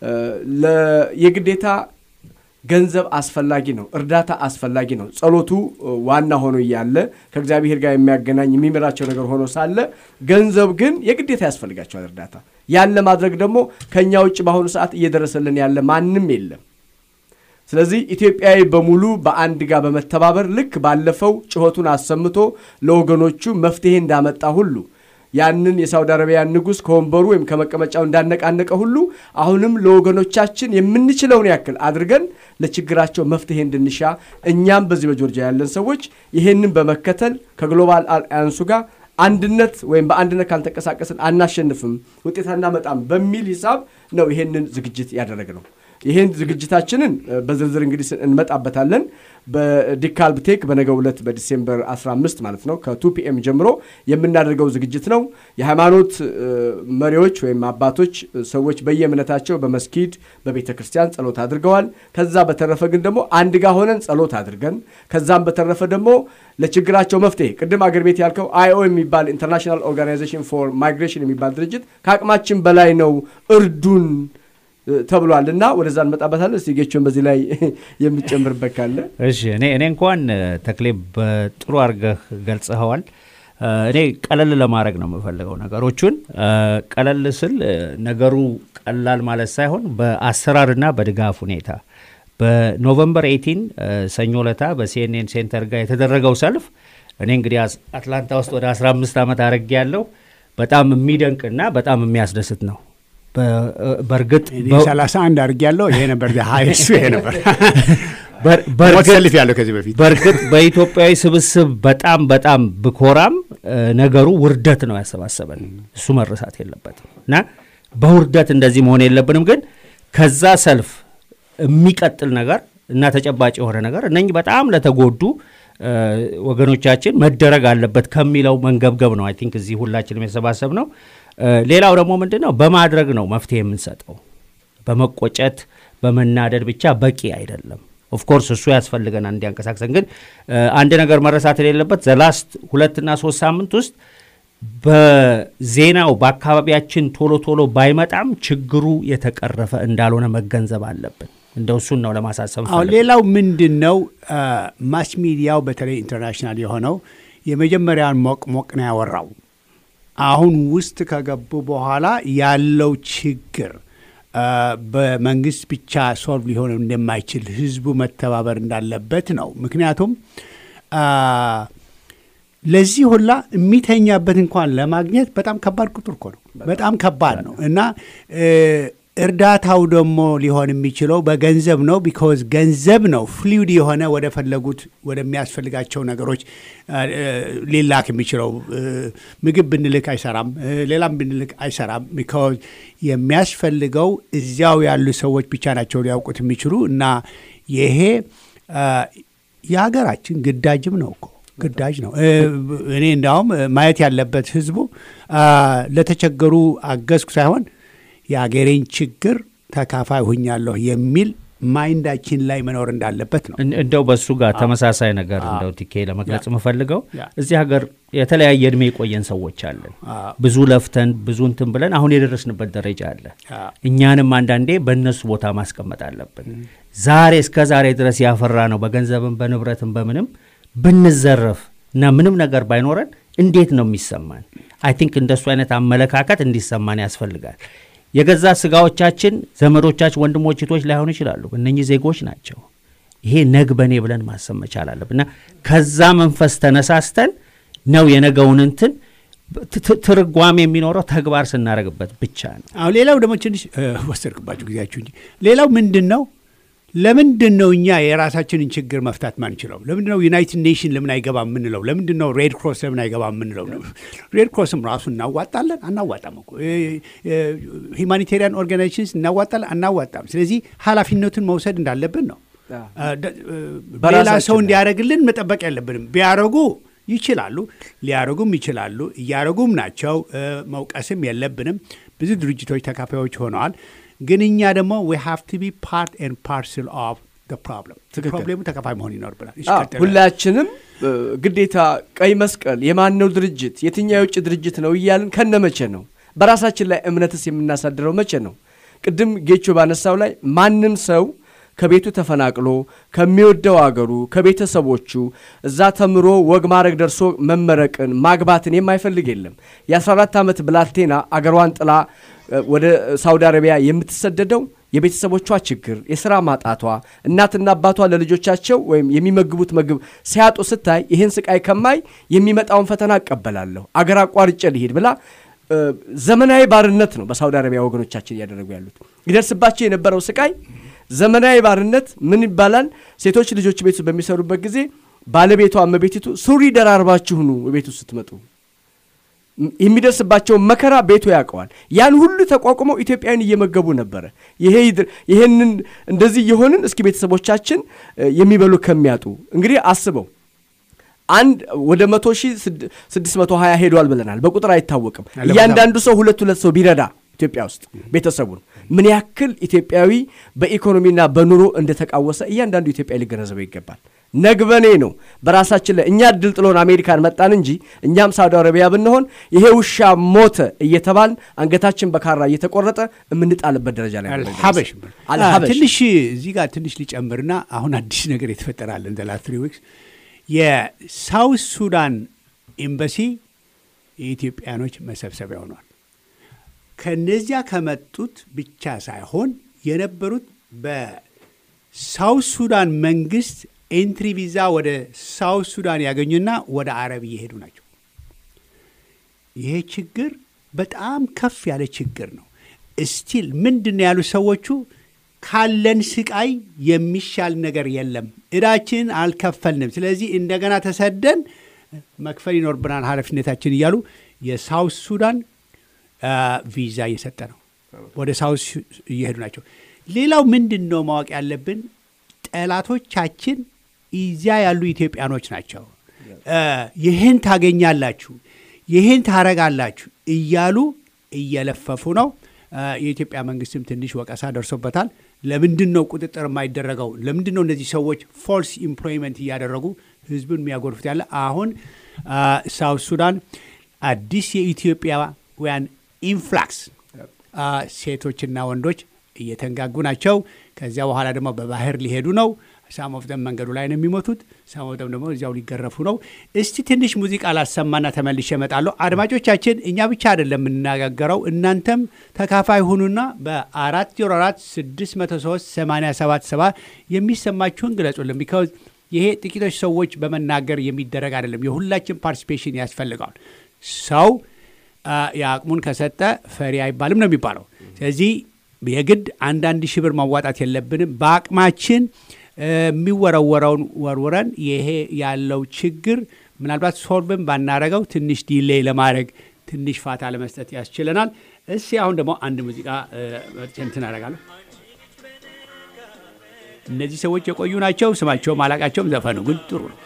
S5: ለየግዴታ ገንዘብ አስፈላጊ ነው እርዳታ አስፈላጊ ነው ጸሎቱ ዋና ሆኖ ያለ ከእግዚአብሔር ጋር የሚያገናኝ የሚመራቸው ነገር ሆኖ ሳለ ገንዘብ ግን የግዴታ ያስፈልጋቸዋል እርዳታ ያለ ማድረግ ደግሞ ከኛ ውጭ በአሁኑ ሰዓት እየደረሰልን ያለ ማንንም የለም ስለዚህ ኢትዮጵያዊ በሙሉ በአንድ ጋር በመተባበር ልክ ባለፈው ጩኸቱን አሰምቶ ለወገኖቹ መፍትሄ እንዳመጣ ሁሉ ያንን የሳውዲ አረቢያ ንጉስ ከወንበሩ ወይም ከመቀመጫው እንዳነቃነቀ ሁሉ አሁንም ለወገኖቻችን የምንችለውን ያክል አድርገን ለችግራቸው መፍትሄ እንድንሻ እኛም በዚህ በጆርጂያ ያለን ሰዎች ይሄንን በመከተል ከግሎባል አሊያንሱ ጋር አንድነት ወይም በአንድነት ካልተቀሳቀስን አናሸንፍም ውጤታና መጣም በሚል ሂሳብ ነው ይሄንን ዝግጅት ያደረግነው ይሄን ዝግጅታችንን በዝርዝር እንግዲህ እንመጣበታለን በዲካልብቴክ በነገው ዕለት በዲሴምበር አስራ አምስት ማለት ነው ከ2 ፒኤም ጀምሮ የምናደርገው ዝግጅት ነው የሃይማኖት መሪዎች ወይም አባቶች ሰዎች በየእምነታቸው በመስጊድ በቤተክርስቲያን ጸሎት አድርገዋል ከዛ በተረፈ ግን ደግሞ አንድ ጋር ሆነን ጸሎት አድርገን ከዛም በተረፈ ደግሞ ለችግራቸው መፍትሄ ቅድም አገር ቤት ያልከው አይኦ የሚባል ኢንተርናሽናል ኦርጋናይዜሽን ፎር ማይግሬሽን የሚባል ድርጅት ከአቅማችን በላይ ነው እርዱን ተብሏልና ወደዛ እንመጣበታለን እስቲ ጌቾን በዚህ ላይ የሚጨምርበት ካለ
S6: እሺ እኔ እኔ እንኳን ተክሌ በጥሩ አርገህ ገልጸኸዋል እኔ ቀለል ለማድረግ ነው የምፈልገው ነገሮቹን ቀለል ስል ነገሩ ቀላል ማለት ሳይሆን በአሰራርና በድጋፍ ሁኔታ በኖቬምበር eighteenth ሰኞ ለታ በሲኤንኤን ሴንተር ጋር የተደረገው ሰልፍ እኔ እንግዲህ አትላንታ ውስጥ ወደ አስራ አምስት ዓመት አረግ ያለው በጣም የሚደንቅና በጣም የሚያስደስት ነው በርግጥ
S1: ሰላሳ አንድ አርግ ያለው ይሄ ነበር ሃይስቱ ይሄ ነበር በርግጥ ያለው ከዚህ በፊት
S6: በርግጥ በኢትዮጵያዊ ስብስብ በጣም በጣም በኮራም ነገሩ ውርደት ነው ያሰባሰበን እሱ መረሳት የለበትምና በውርደት እንደዚህ መሆን የለብንም ግን ከዛ ሰልፍ የሚቀጥል ነገር እና ተጨባጭ የሆነ ነገር እነኚህ በጣም ለተጎዱ ወገኖቻችን መደረግ አለበት ከሚለው መንገብገብ ነው አይ ቲንክ እዚህ ሁላችንም የተሰባሰብ ነው ሌላው ደግሞ ምንድነው በማድረግ ነው መፍትሄ የምንሰጠው በመቆጨት በመናደድ ብቻ በቂ አይደለም ኦፍ ኮርስ እሱ ያስፈልገና እንዲያንቀሳቅሰን ግን አንድ ነገር መረሳት የሌለበት ዘላስት ሁለት እና ሶስት ሳምንት ውስጥ በዜናው በአካባቢያችን ቶሎ ቶሎ ባይመጣም ችግሩ የተቀረፈ እንዳልሆነ መገንዘብ አለብን እንደው እሱን ነው ለማሳሰብ
S1: አዎ ሌላው ምንድነው ማስ ሚዲያው በተለይ ኢንተርናሽናል የሆነው የመጀመሪያውን ሞቅ ሞቅ ነው ያወራው አሁን ውስጥ ከገቡ በኋላ ያለው ችግር በመንግስት ብቻ ሶልቭ ሊሆን እንደማይችል ህዝቡ መተባበር እንዳለበት ነው ምክንያቱም ለዚህ ሁላ የሚተኛበት እንኳን ለማግኘት በጣም ከባድ ቁጥር እኮ ነው በጣም ከባድ ነው እና እርዳታው ደግሞ ሊሆን የሚችለው በገንዘብ ነው ቢኮዝ ገንዘብ ነው ፍሉይድ የሆነ ወደ ፈለጉት ወደሚያስፈልጋቸው ነገሮች ሊላክ የሚችለው ምግብ ብንልክ አይሰራም ሌላም ብንልክ አይሰራም ቢኮዝ የሚያስፈልገው እዚያው ያሉ ሰዎች ብቻ ናቸው ሊያውቁት የሚችሉ እና ይሄ የሀገራችን ግዳጅም ነው እኮ ግዳጅ ነው እኔ እንዳውም ማየት ያለበት ህዝቡ ለተቸገሩ አገዝኩ ሳይሆን የአገሬን ችግር ተካፋይ ሆኛለሁ የሚል ማይንዳችን ላይ መኖር እንዳለበት ነው
S6: እንደው በሱ ጋር ተመሳሳይ ነገር እንደው ቲኬ ለመግለጽ መፈልገው እዚህ ሀገር የተለያየ እድሜ ቆየን ሰዎች አለን ብዙ ለፍተን ብዙ እንትን ብለን አሁን የደረስንበት ደረጃ አለ እኛንም አንዳንዴ በእነሱ ቦታ ማስቀመጥ አለብን ዛሬ እስከ ዛሬ ድረስ ያፈራ ነው በገንዘብም በንብረትም በምንም ብንዘረፍ እና ምንም ነገር ባይኖረን እንዴት ነው የሚሰማን አይ ቲንክ እንደሱ አይነት አመለካከት እንዲሰማን ያስፈልጋል የገዛ ስጋዎቻችን ዘመዶቻችን ወንድሞች እህቶች ላይሆኑ ይችላሉ እነኚህ ዜጎች ናቸው ይሄ ነግበኔ ብለን ማሰብ መቻል አለብንና ከዛ መንፈስ ተነሳስተን ነው የነገውን እንትን ትርጓሜ የሚኖረው ተግባር ስናረግበት ብቻ ነው
S1: አው ሌላው ደግሞ ትንሽ ወሰርክባችሁ ጊዜያችሁ እንጂ ሌላው ምንድነው
S3: ለምንድን ነው እኛ የራሳችንን ችግር መፍታት ማንችለው? ለምንድን ነው ዩናይትድ ኔሽን ለምን አይገባም የምንለው? ለምንድን ነው ሬድ ክሮስ ለምን አይገባም የምንለው? ሬድ ክሮስም ራሱ እናዋጣለን አናዋጣም እኮ ሂማኒቴሪያን ኦርጋናይዜሽንስ እናዋጣለን አናዋጣም። ስለዚህ ኃላፊነቱን መውሰድ እንዳለብን ነው። ሌላ ሰው እንዲያደርግልን መጠበቅ ያለብንም። ቢያደርጉ ይችላሉ፣ ሊያደርጉም ይችላሉ፣ እያደረጉም ናቸው። መውቀስም የለብንም። ብዙ ድርጅቶች ተካፋዮች ሆነዋል። ግን እኛ ደግሞ we have to be part and parcel of the problem. ፕሮብሌሙ ተካፋይ መሆን ይኖርብናል።
S5: ሁላችንም ግዴታ ቀይ መስቀል የማን ነው ድርጅት የትኛው የውጭ ድርጅት ነው እያልን ከነመቼ ነው በራሳችን ላይ እምነትስ የምናሳድረው መቼ ነው? ቅድም ጌቾ ባነሳው ላይ ማንም ሰው ከቤቱ ተፈናቅሎ ከሚወደው አገሩ ከቤተሰቦቹ እዛ ተምሮ ወግ ማረግ ደርሶ መመረቅን ማግባትን የማይፈልግ የለም። የ14 ዓመት ብላቴና አገሯን ጥላ ወደ ሳውዲ አረቢያ የምትሰደደው የቤተሰቦቿ ችግር የሥራ ማጣቷ እናትና አባቷ ለልጆቻቸው ወይም የሚመግቡት ምግብ ሲያጡ ስታይ ይሄን ስቃይ ከማይ የሚመጣውን ፈተና አቀበላለሁ አገር አቋርጬ ልሂድ ብላ ዘመናዊ ባርነት ነው በሳውዲ አረቢያ ወገኖቻችን ያደረጉ ያሉት። ይደርስባቸው የነበረው ስቃይ ዘመናዊ ባርነት ምን ይባላል? ሴቶች ልጆች ቤት በሚሰሩበት ጊዜ ባለቤቷ እመቤቲቱ ሱሪ ደራርባችሁ ነው ቤት ውስጥ ስትመጡ የሚደርስባቸው መከራ ቤቱ ያውቀዋል። ያን ሁሉ ተቋቁመው ኢትዮጵያን እየመገቡ ነበር። ይሄ ይሄንን እንደዚህ ይሆንን እስኪ ቤተሰቦቻችን የሚበሉ ከሚያጡ እንግዲህ አስበው አንድ ወደ መቶ ሺህ ስድስት መቶ ሀያ ሄዷል ብለናል። በቁጥር አይታወቅም። እያንዳንዱ ሰው ሁለት ሁለት ሰው ቢረዳ ኢትዮጵያ ውስጥ ቤተሰቡን ምን ያክል ኢትዮጵያዊ በኢኮኖሚና በኑሮ እንደተቃወሰ እያንዳንዱ ኢትዮጵያዊ ሊገነዘበው ይገባል። ነግበኔ ነው በራሳችን ላይ እኛ ድል ጥሎን አሜሪካን መጣን እንጂ እኛም ሳውዲ አረቢያ ብንሆን ይሄ ውሻ ሞተ እየተባልን አንገታችን በካራ እየተቆረጠ የምንጣልበት ደረጃ ላይ
S3: አልሐበሽ አልሐበሽ ትንሽ እዚህ ጋር ትንሽ ሊጨምርና አሁን አዲስ ነገር የተፈጠራል እንደ ላስት ትሪ ዊክስ የሳውዝ ሱዳን ኤምባሲ የኢትዮጵያኖች መሰብሰቢያ ሆኗል። ከነዚያ ከመጡት ብቻ ሳይሆን የነበሩት በሳውዝ ሱዳን መንግስት ኤንትሪ ቪዛ ወደ ሳውዝ ሱዳን ያገኙና ወደ አረብ እየሄዱ ናቸው። ይሄ ችግር በጣም ከፍ ያለ ችግር ነው። እስቲል ምንድነው ያሉ ሰዎቹ ካለን ስቃይ የሚሻል ነገር የለም፣ እዳችን አልከፈልንም፣ ስለዚህ እንደገና ተሰደን መክፈል ይኖርብናል ኃላፊነታችን እያሉ የሳውዝ ሱዳን ቪዛ እየሰጠ ነው። ወደ ሳውዝ እየሄዱ ናቸው። ሌላው ምንድነው ማወቅ ያለብን ጠላቶቻችን እዚያ ያሉ ኢትዮጵያኖች ናቸው። ይሄን ታገኛላችሁ፣ ይሄን ታረጋላችሁ እያሉ እየለፈፉ ነው። የኢትዮጵያ መንግስትም ትንሽ ወቀሳ ደርሶበታል። ለምንድነው ቁጥጥር የማይደረገው? ለምንድነው እነዚህ ሰዎች ፎልስ ኢምፕሎይመንት እያደረጉ ህዝቡን የሚያጎርፉት? ያለ አሁን ሳውዝ ሱዳን አዲስ የኢትዮጵያውያን ኢንፍላክስ ሴቶችና ወንዶች እየተንጋጉ ናቸው። ከዚያ በኋላ ደግሞ በባህር ሊሄዱ ነው። ሳም ኦፍ ደም መንገዱ ላይ ነው የሚሞቱት። ሳም ኦፍ ደም ደግሞ እዚያው ሊገረፉ ነው። እስቲ ትንሽ ሙዚቃ ላሰማና ተመልሼ እመጣለሁ። አድማጮቻችን እኛ ብቻ አይደለም የምንነጋገረው፣ እናንተም ተካፋይ ሁኑና በአራት ዜሮ አራት ስድስት መቶ ሶስት ሰማንያ ሰባት ሰባ የሚሰማችሁን ግለጹልን። ቢካዝ ይሄ ጥቂቶች ሰዎች በመናገር የሚደረግ አይደለም። የሁላችን ፓርቲሲፔሽን ያስፈልገዋል። ሰው የአቅሙን ከሰጠ ፈሪ አይባልም ነው የሚባለው። ስለዚህ የግድ አንዳንድ ሺህ ብር ማዋጣት የለብንም። በአቅማችን የሚወረወረውን ወርውረን ይሄ ያለው ችግር ምናልባት ሶልቭን ባናረገው ትንሽ ዲሌይ ለማድረግ ትንሽ ፋታ ለመስጠት ያስችለናል። እሺ አሁን ደግሞ አንድ ሙዚቃ እንትን አደርጋለሁ። እነዚህ ሰዎች የቆዩ ናቸው። ስማቸውም አላቃቸውም። ዘፈኑ ግን ጥሩ ነው።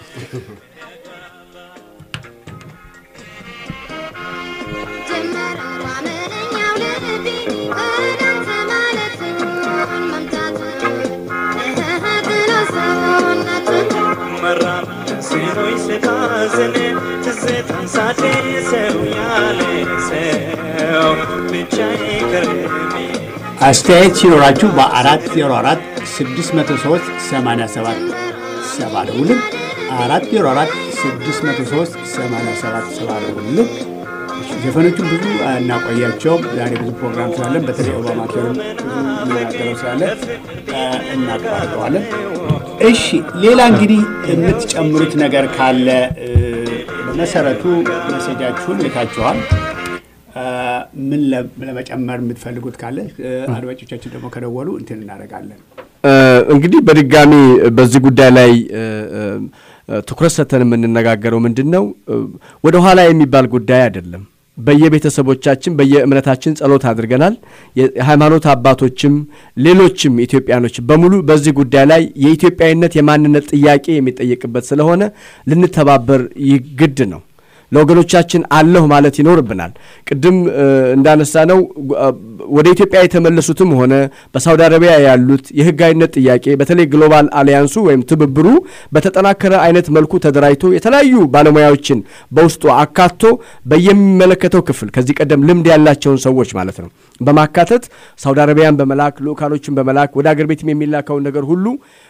S3: አስተያየት ሲኖራችሁ በአራት ዜሮ አራት ስድስት መቶ ሶስት ሰማንያ ሰባት ሰባ ደውልን። አራት ዜሮ አራት ስድስት መቶ ሶስት ሰማንያ ሰባት ሰባ ደውልን። ዘፈኖቹን ብዙ እናቆያቸውም። ዛሬ ብዙ ፕሮግራም ስላለን በተለይ ኦባማ ኬርን እናገረው ስላለን እናቋርጠዋለን። እሺ ሌላ እንግዲህ የምትጨምሩት ነገር ካለ በመሰረቱ መሰጃችሁን ልካችኋል። ምን ለመጨመር የምትፈልጉት ካለ አድማጮቻችን ደግሞ ከደወሉ እንትን እናደርጋለን።
S5: እንግዲህ በድጋሚ በዚህ ጉዳይ ላይ ትኩረት ሰጥተን የምንነጋገረው ምንድነው ወደ ኋላ የሚባል ጉዳይ አይደለም በየቤተሰቦቻችን በየእምነታችን ጸሎት አድርገናል የሃይማኖት አባቶችም ሌሎችም ኢትዮጵያኖች በሙሉ በዚህ ጉዳይ ላይ የኢትዮጵያዊነት የማንነት ጥያቄ የሚጠየቅበት ስለሆነ ልንተባበር ይግድ ነው ለወገኖቻችን አለሁ ማለት ይኖርብናል ቅድም እንዳነሳነው ወደ ኢትዮጵያ የተመለሱትም ሆነ በሳውዲ አረቢያ ያሉት የህጋዊነት ጥያቄ በተለይ ግሎባል አሊያንሱ ወይም ትብብሩ በተጠናከረ አይነት መልኩ ተደራጅቶ የተለያዩ ባለሙያዎችን በውስጡ አካቶ በየሚመለከተው ክፍል ከዚህ ቀደም ልምድ ያላቸውን ሰዎች ማለት ነው በማካተት ሳውዲ አረቢያን በመላክ ሎካሎችን በመላክ ወደ አገር ቤትም የሚላከው ነገር ሁሉ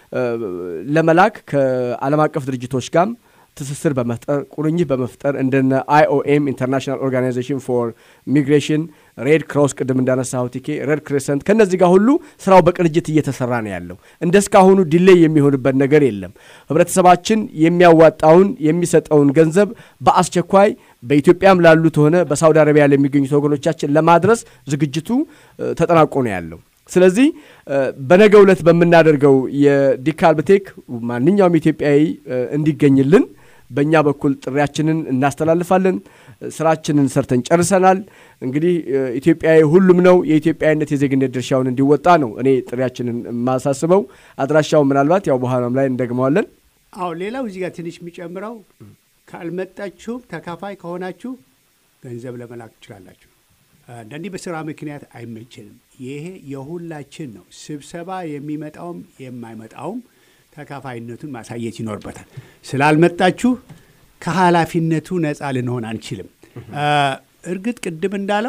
S5: ለመላክ ከዓለም አቀፍ ድርጅቶች ጋር ትስስር በመፍጠር ቁርኝት በመፍጠር እንደነ አይ ኦ ኤም ኢንተርናሽናል ኦርጋናይዜሽን ፎር ሚግሬሽን ሬድ ክሮስ ቅድም እንዳነሳው ቲኬ ሬድ ክሬሰንት ከነዚህ ጋር ሁሉ ስራው በቅንጅት እየተሰራ ነው ያለው እንደስካሁኑ ዲሌይ የሚሆንበት ነገር የለም ህብረተሰባችን የሚያዋጣውን የሚሰጠውን ገንዘብ በአስቸኳይ በኢትዮጵያም ላሉት ሆነ በሳውዲ አረቢያ ለሚገኙ ወገኖቻችን ለማድረስ ዝግጅቱ ተጠናቆ ነው ያለው ስለዚህ በነገው ዕለት በመናደርገው የዲካልብቴክ ማንኛውም ኢትዮጵያዊ እንዲገኝልን በእኛ በኩል ጥሪያችንን እናስተላልፋለን ስራችንን ሰርተን ጨርሰናል እንግዲህ ኢትዮጵያዊ ሁሉም ነው የኢትዮጵያዊነት የዜግነት ድርሻውን እንዲወጣ ነው እኔ ጥሪያችንን ማሳስበው አድራሻው ምናልባት ያው በኋላም ላይ እንደግመዋለን
S3: አው ሌላው እዚህ ጋር ትንሽ የሚጨምረው ካልመጣችሁ ተካፋይ ከሆናችሁ ገንዘብ ለመላክ ትችላላችሁ አንዳንዴ በስራ ምክንያት አይመችልም ይሄ የሁላችን ነው ስብሰባ የሚመጣውም የማይመጣውም ተካፋይነቱን ማሳየት ይኖርበታል ስላልመጣችሁ ከኃላፊነቱ ነፃ ልንሆን አንችልም እርግጥ ቅድም እንዳለው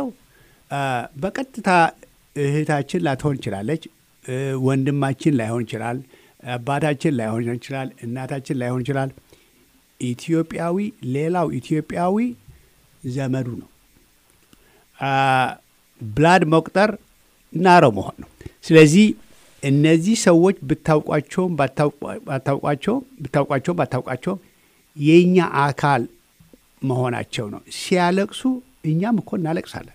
S3: በቀጥታ እህታችን ላትሆን ይችላለች ወንድማችን ላይሆን ይችላል አባታችን ላይሆን ይችላል እናታችን ላይሆን ይችላል ኢትዮጵያዊ ሌላው ኢትዮጵያዊ ዘመዱ ነው ብላድ መቁጠር ናረው መሆን ነው ስለዚህ እነዚህ ሰዎች ብታውቋቸውም ባታውቋቸውም ብታውቋቸውም ባታውቋቸውም የኛ አካል መሆናቸው ነው ሲያለቅሱ እኛም እኮ እናለቅሳለን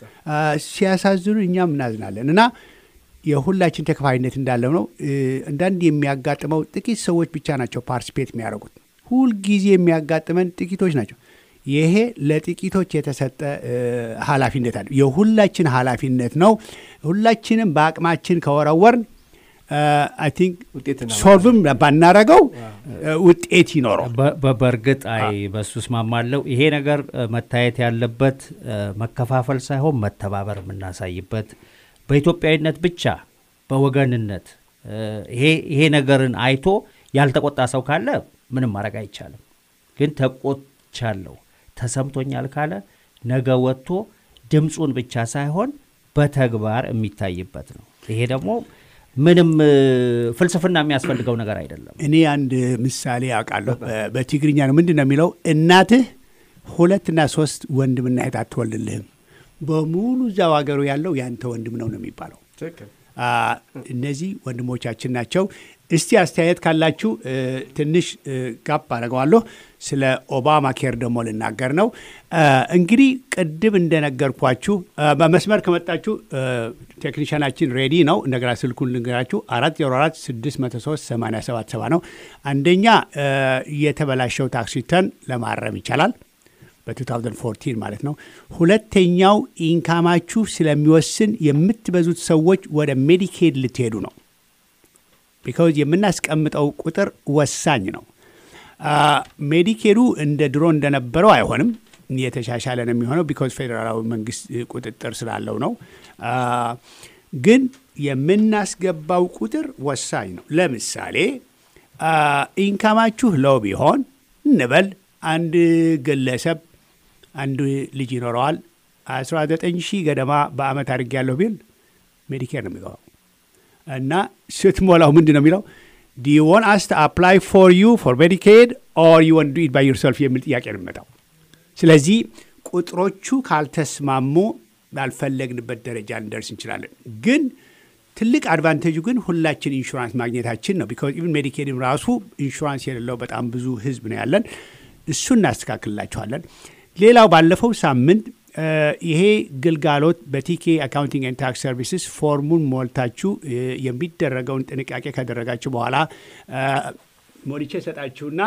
S3: ሲያሳዝኑ እኛም እናዝናለን እና የሁላችን ተከፋይነት እንዳለው ነው አንዳንድ የሚያጋጥመው ጥቂት ሰዎች ብቻ ናቸው ፓርቲሲፔት የሚያደርጉት ሁሉ ጊዜ የሚያጋጥመን ጥቂቶች ናቸው ይሄ ለጥቂቶች የተሰጠ ኃላፊነት አለ የሁላችን ኃላፊነት ነው ሁላችንም በአቅማችን ከወረወርን አይ ቲንክ ሶልቭም ባናረገው ውጤት ይኖረው
S6: በበርግጥ አይ በሱስ ማማለው ይሄ ነገር መታየት ያለበት መከፋፈል ሳይሆን መተባበር ምናሳይበት በኢትዮጵያዊነት ብቻ በወገንነት ይሄ ይሄ ነገርን አይቶ ያልተቆጣ ሰው ካለ ምንም ማረግ አይቻልም ግን ተቆጥቻለሁ ተሰምቶኛል ካለ ነገ ወጥቶ ድምጹን ብቻ ሳይሆን በተግባር የሚታይበት ነው ይሄ ደግሞ ምንም ፍልስፍና የሚያስፈልገው ነገር አይደለም
S3: እኔ አንድ ምሳሌ አውቃለሁ በትግርኛ ነው ምንድነው የሚለው እናትህ ሁለትና ሶስት ወንድምና እህት አትወልድልህም በሙሉ ዛው ሀገሩ ያለው ያንተ ወንድም ነው ነው የሚባለው እነዚህ ወንድሞቻችን ናቸው እስቲ አስተያየት ካላችሁ ትንሽ ጋፕ አደርጋለሁ ስለ ኦባማ ኬር ደግሞ ልናገር ነው እንግዲህ ቅድም እንደነገርኳችሁ በመስመር ከመጣችሁ ቴክኒሻናችን ሬዲ ነው እንደገና ስልኩን ልንገራችሁ አራት ዜሮ አራት ስድስት መቶ ሶስት ሰማንያ ሰባት ሰባ ነው አንደኛ የተበላሸው ታክስ ሪተርን ለማረም ይቻላል በ2014 ማለት ነው ሁለተኛው ኢንካማችሁ ስለሚወስን የምትበዙት ሰዎች ወደ ሜዲኬድ ልትሄዱ ነው because የምናስቀምጠው ቁጥር ወሳኝ ነው ሜዲኬዱ እንደ ድሮ እንደነበረው አይሆንም የተሻሻለ ነው የሚሆነው because ፌደራላዊ መንግስት ቁጥጥር ስላለው ነው ግን የምናስገባው ቁጥር ወሳኝ ነው ለምሳሌ ኢንካማችሁ ሎው ቢሆን እንበል አንድ ግለሰብ አንድ ልጅ ይኖረዋል አስራ ዘጠኝ ሺህ ገደማ በአመት አድርግ ያለው ቢል ሜዲኬር ነው የሚገባው እና ስትሞላው ምንድነው የሚለው do you want us to apply for you for Medicaid or you want to do it by yourself የሚል ጥያቄ ነው የሚመጣው ስለዚህ ቁጥሮቹ ካልተስማሙ ባልፈለግንበት ደረጃ እንደርስ እንችላለን ግን ትልቅ አድቫንቴጁ ግን ሁላችን ኢንሹራንስ ማግኘታችን ነው because even Medicaid ራሱ ኢንሹራንስ የሌለው በጣም ብዙ ህዝብ ነው ያለን እሱን እናስተካክልላችኋለን ሌላው ባለፈው ሳምንት ይሄ ግልጋሎት በቲኬ አካውንቲንግ ኤንድ ታክስ ሰርቪስስ ፎርሙን ሞልታችሁ የሚደረገውን ጥንቃቄ ካደረጋችሁ በኋላ ሞልቼ ሰጣችሁና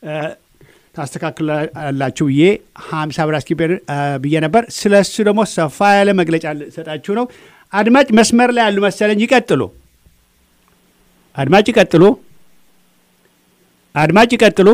S3: ታስተካክላላችሁ ብዬ ሀምሳ ብር አስኪበር ብዬ ነበር። ስለ እሱ ደግሞ ሰፋ ያለ መግለጫ ሰጣችሁ ነው። አድማጭ መስመር ላይ ያሉ መሰለኝ። ይቀጥሉ አድማጭ ይቀጥሉ አድማጭ ይቀጥሉ።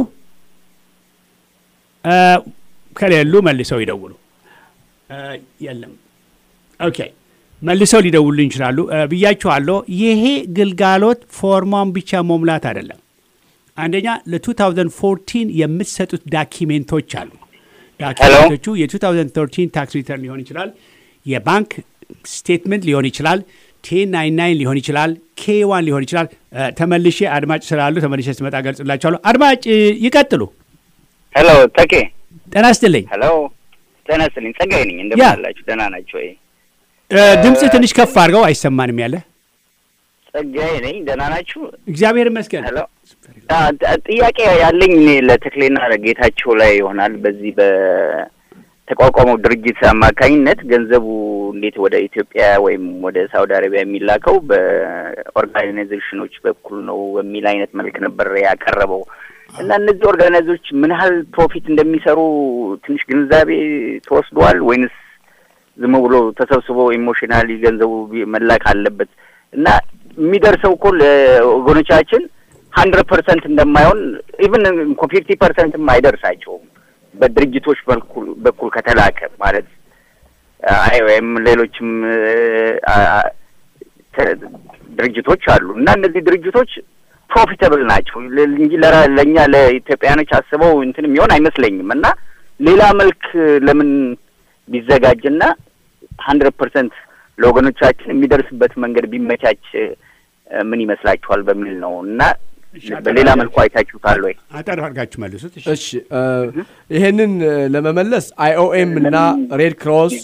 S3: ከሌሉ መልሰው ይደውሉ። የለም ኦኬ፣ መልሰው ሊደውሉልኝ ይችላሉ ብያችኋለሁ። ይሄ ግልጋሎት ፎርሟን ብቻ መሙላት አይደለም። አንደኛ ለ2014 የምትሰጡት ዳኪሜንቶች አሉ። ዳኪሜንቶቹ የ2013 ታክስ ሪተርን ሊሆን ይችላል፣ የባንክ ስቴትመንት ሊሆን ይችላል፣ ቴን ናይንቲ ናይን ሊሆን ይችላል፣ ኬ ዋን ሊሆን ይችላል። ተመልሼ አድማጭ ስላሉ ተመልሼ ስመጣ ገልጽላችኋለሁ። አድማጭ ይቀጥሉ።
S7: ሄሎ ተኬ፣
S3: ጤና ይስጥልኝ።
S7: ሄሎ ጤና ይስጥልኝ። ጸጋዬ ነኝ። እንደምን አላችሁ? ደህና ናችሁ ወይ?
S3: ድምጽ ትንሽ ከፍ አድርገው አይሰማንም ያለ።
S7: ጸጋዬ ነኝ። ደህና ናችሁ?
S3: እግዚአብሔር ይመስገን።
S7: ሄሎ ጥያቄ ያለኝ እኔ ለተክሌና ጌታቸው ላይ ይሆናል። በዚህ በተቋቋመው ድርጅት አማካኝነት ገንዘቡ እንዴት ወደ ኢትዮጵያ ወይም ወደ ሳውዲ አረቢያ የሚላከው በኦርጋናይዜሽኖች በኩል ነው በሚል አይነት መልክ ነበር ያቀረበው እና እነዚህ ኦርጋናይዜሽኖች ምን ያህል ፕሮፊት እንደሚሰሩ ትንሽ ግንዛቤ ተወስዷል ወይንስ ዝም ብሎ ተሰብስቦ ኢሞሽናሊ ገንዘቡ መላክ አለበት? እና የሚደርሰው እኮ ለወገኖቻችን ሀንድረድ ፐርሰንት እንደማይሆን ኢቭን እንኳን ፊፍቲ ፐርሰንትም አይደርሳቸውም በድርጅቶች በኩል በኩል ከተላከ ማለት አይ ወይም ሌሎችም ድርጅቶች አሉ እና እነዚህ ድርጅቶች ፕሮፊታብል ናቸው እንጂ ለኛ ለኢትዮጵያኖች አስበው እንትን የሚሆን አይመስለኝም። እና ሌላ መልክ ለምን ቢዘጋጅና ሀንድረድ ፐርሰንት ለወገኖቻችን የሚደርስበት መንገድ ቢመቻች ምን ይመስላችኋል በሚል ነው። እና በሌላ መልኩ አይታችሁታል ወይ?
S3: አጠር አድርጋችሁ መልሱት።
S5: እሺ ይሄንን ለመመለስ አይኦኤም እና ሬድ ክሮስ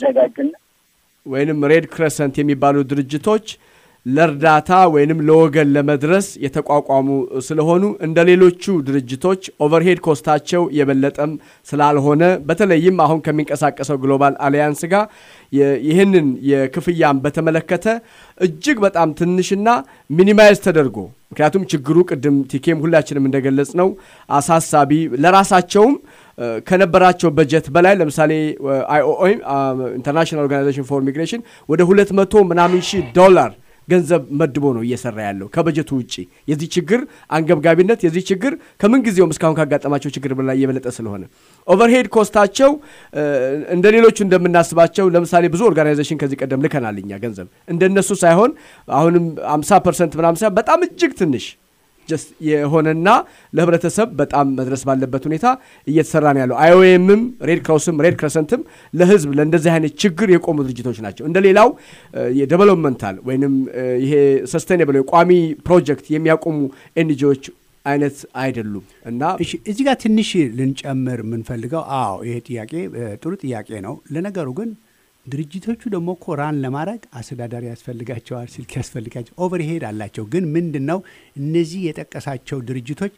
S5: ወይንም ሬድ ክሬሰንት የሚባሉ ድርጅቶች ለርዳታ ወይንም ለወገን ለመድረስ የተቋቋሙ ስለሆኑ እንደ ሌሎቹ ድርጅቶች ኦቨርሄድ ኮስታቸው የበለጠም ስላልሆነ በተለይም አሁን ከሚንቀሳቀሰው ግሎባል አሊያንስ ጋር ይሄንን የክፍያም በተመለከተ እጅግ በጣም ትንሽና ሚኒማይዝ ተደርጎ ምክንያቱም ችግሩ ቅድም ቲኬም ሁላችንም እንደገለጽ ነው አሳሳቢ ለራሳቸውም ከነበራቸው በጀት በላይ ለምሳሌ አይኦኤም ኢንተርናሽናል ኦርጋናይዜሽን ፎር ሚግሬሽን ወደ ሁለት መቶ ምናምን ሺህ ዶላር ገንዘብ መድቦ ነው እየሰራ ያለው ከበጀቱ ውጪ። የዚህ ችግር አንገብጋቢነት የዚህ ችግር ከምን ጊዜውም እስካሁን ካጋጠማቸው ችግር በላይ የበለጠ ስለሆነ ኦቨርሄድ ኮስታቸው እንደሌሎቹ እንደምናስባቸው ለምሳሌ ብዙ ኦርጋናይዜሽን ከዚህ ቀደም ልከናልኛ ገንዘብ እንደነሱ ሳይሆን አሁንም ሀምሳ ፐርሰንት ምናምን ሳይሆን በጣም እጅግ ትንሽ just የሆነና ለህብረተሰብ በጣም መድረስ ባለበት ሁኔታ እየተሰራ ነው ያለው። አይኦኤምም ሬድ ክሮስም ሬድ ክሬሰንትም ለህዝብ ለእንደዚህ አይነት ችግር የቆሙ ድርጅቶች ናቸው። እንደሌላው የዴቨሎፕመንታል ወይንም ይሄ ሰስቴኔብል ቋሚ ፕሮጀክት የሚያቆሙ ኤንጂኦዎች አይነት አይደሉም። እና
S3: እሺ እዚህ ጋር ትንሽ ልንጨምር የምንፈልገው አዎ ይሄ ጥያቄ ጥሩ ጥያቄ ነው። ለነገሩ ግን ድርጅቶቹ ደግሞ ኮራን ለማድረግ አስተዳዳሪ ያስፈልጋቸዋል፣ ስልክ ያስፈልጋቸው፣ ኦቨርሄድ አላቸው። ግን ምንድነው እነዚህ የጠቀሳቸው ድርጅቶች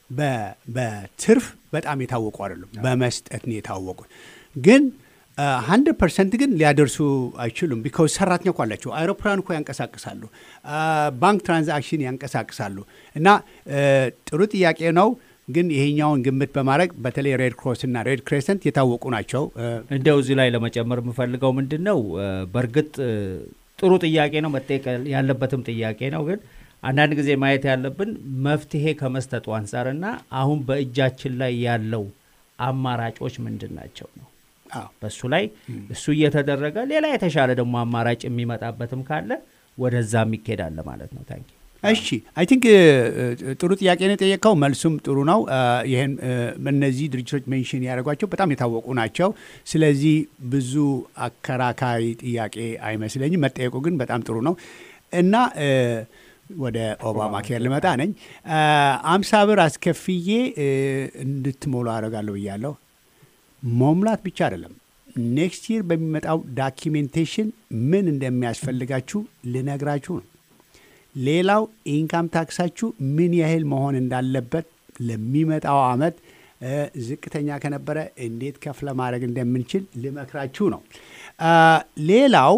S3: በትርፍ በጣም የታወቁ አይደሉም፣ በመስጠት ነው የታወቁት። ግን ሀንድረድ ፐርሰንት ግን ሊያደርሱ አይችሉም። ቢኮዝ ሰራተኛ እኮ አላቸው፣ አይሮፕላን እኮ ያንቀሳቅሳሉ፣ ባንክ ትራንዛክሽን ያንቀሳቅሳሉ። እና ጥሩ ጥያቄ ነው። ግን ይሄኛውን ግምት በማድረግ በተለይ ሬድ ክሮስ እና ሬድ ክሬሰንት የታወቁ ናቸው።
S6: እንደው እዚህ ላይ ለመጨመር የምፈልገው ምንድነው በእርግጥ ጥሩ ጥያቄ ነው፣ መጠየቅ ያለበትም ጥያቄ ነው። ግን አንዳንድ ጊዜ ማየት ያለብን መፍትሄ ከመስጠቱ አንፃርና አሁን በእጃችን ላይ ያለው አማራጮች ምንድናቸው ነው። አዎ በሱ ላይ እሱ እየተደረገ ሌላ የተሻለ ደግሞ አማራጭ የሚመጣበትም ካለ ወደዛም ይኬዳል ማለት ነው። ታንኪ
S3: እሺ አይ ቲንክ ጥሩ ጥያቄ ነው የጠየቀው፣ መልሱም ጥሩ ነው። ይሄን እነዚህ ድርጅቶች ሜንሽን ያደርጓቸው በጣም የታወቁ ናቸው። ስለዚህ ብዙ አከራካሪ ጥያቄ አይመስለኝም። መጠየቁ ግን በጣም ጥሩ ነው። እና ወደ ኦባማ ኬር ልመጣ ነኝ። አምሳ ብር አስከፍዬ እንድትሞሉ አደርጋለሁ ብያለሁ። መሙላት ብቻ አይደለም፣ ኔክስት ይር በሚመጣው ዳኪሜንቴሽን ምን እንደሚያስፈልጋችሁ ልነግራችሁ ነው። ሌላው ኢንካም ታክሳችሁ ምን ያህል መሆን እንዳለበት ለሚመጣው አመት ዝቅተኛ ከነበረ እንዴት ከፍ ለማድረግ እንደምንችል ልመክራችሁ ነው። ሌላው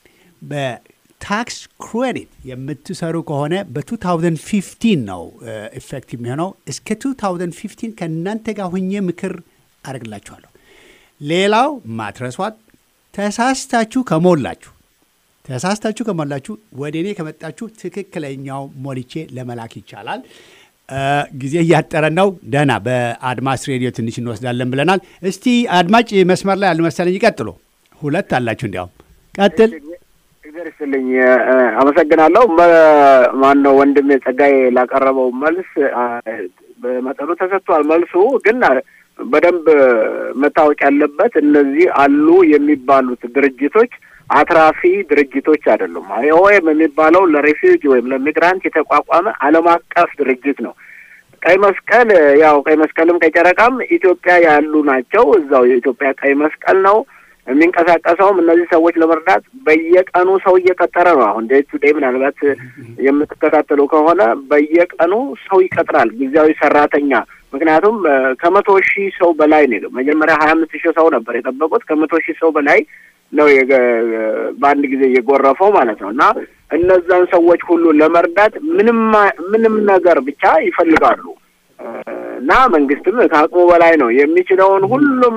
S3: በታክስ ክሬዲት የምትሰሩ ከሆነ በ2015 ነው ኢፌክቲቭ የሚሆነው። እስከ twenty fifteen ከእናንተ ጋር ሁኜ ምክር አደርግላችኋለሁ። ሌላው ማትረሷት ተሳስታችሁ ከሞላችሁ ተሳስታችሁ ከሞላችሁ ወደ እኔ ከመጣችሁ ትክክለኛው ሞልቼ ለመላክ ይቻላል። ጊዜ እያጠረን ነው። ደህና በአድማስ ሬዲዮ ትንሽ እንወስዳለን ብለናል። እስቲ አድማጭ መስመር ላይ ያሉ መሰለኝ ይቀጥሉ። ሁለት አላችሁ እንዲያውም ቀጥል።
S8: እግዚአብሔር ይስጥልኝ። አመሰግናለሁ። ማን ነው ወንድሜ ጸጋዬ ላቀረበው መልስ በመጠኑ ተሰጥቷል። መልሱ ግን በደንብ መታወቅ ያለበት እነዚህ አሉ የሚባሉት ድርጅቶች አትራፊ ድርጅቶች አይደሉም። አይኦኤም የሚባለው ለሬፊውጂ ወይም ለሚግራንት የተቋቋመ ዓለም አቀፍ ድርጅት ነው። ቀይ መስቀል ያው ቀይ መስቀልም ቀይ ጨረቃም ኢትዮጵያ ያሉ ናቸው። እዛው የኢትዮጵያ ቀይ መስቀል ነው የሚንቀሳቀሰውም። እነዚህ ሰዎች ለመርዳት በየቀኑ ሰው እየቀጠረ ነው። አሁን ዴይ ቱ ዴይ ምናልባት የምትከታተሉ ከሆነ በየቀኑ ሰው ይቀጥራል፣ ጊዜያዊ ሰራተኛ። ምክንያቱም ከመቶ ሺህ ሰው በላይ ነው። መጀመሪያ ሀያ አምስት ሺህ ሰው ነበር የጠበቁት። ከመቶ ሺህ ሰው በላይ ነው በአንድ ጊዜ እየጎረፈው ማለት ነው። እና እነዛን ሰዎች ሁሉ ለመርዳት ምንም ምንም ነገር ብቻ ይፈልጋሉ። እና መንግስትም ከአቅሙ በላይ ነው የሚችለውን ሁሉም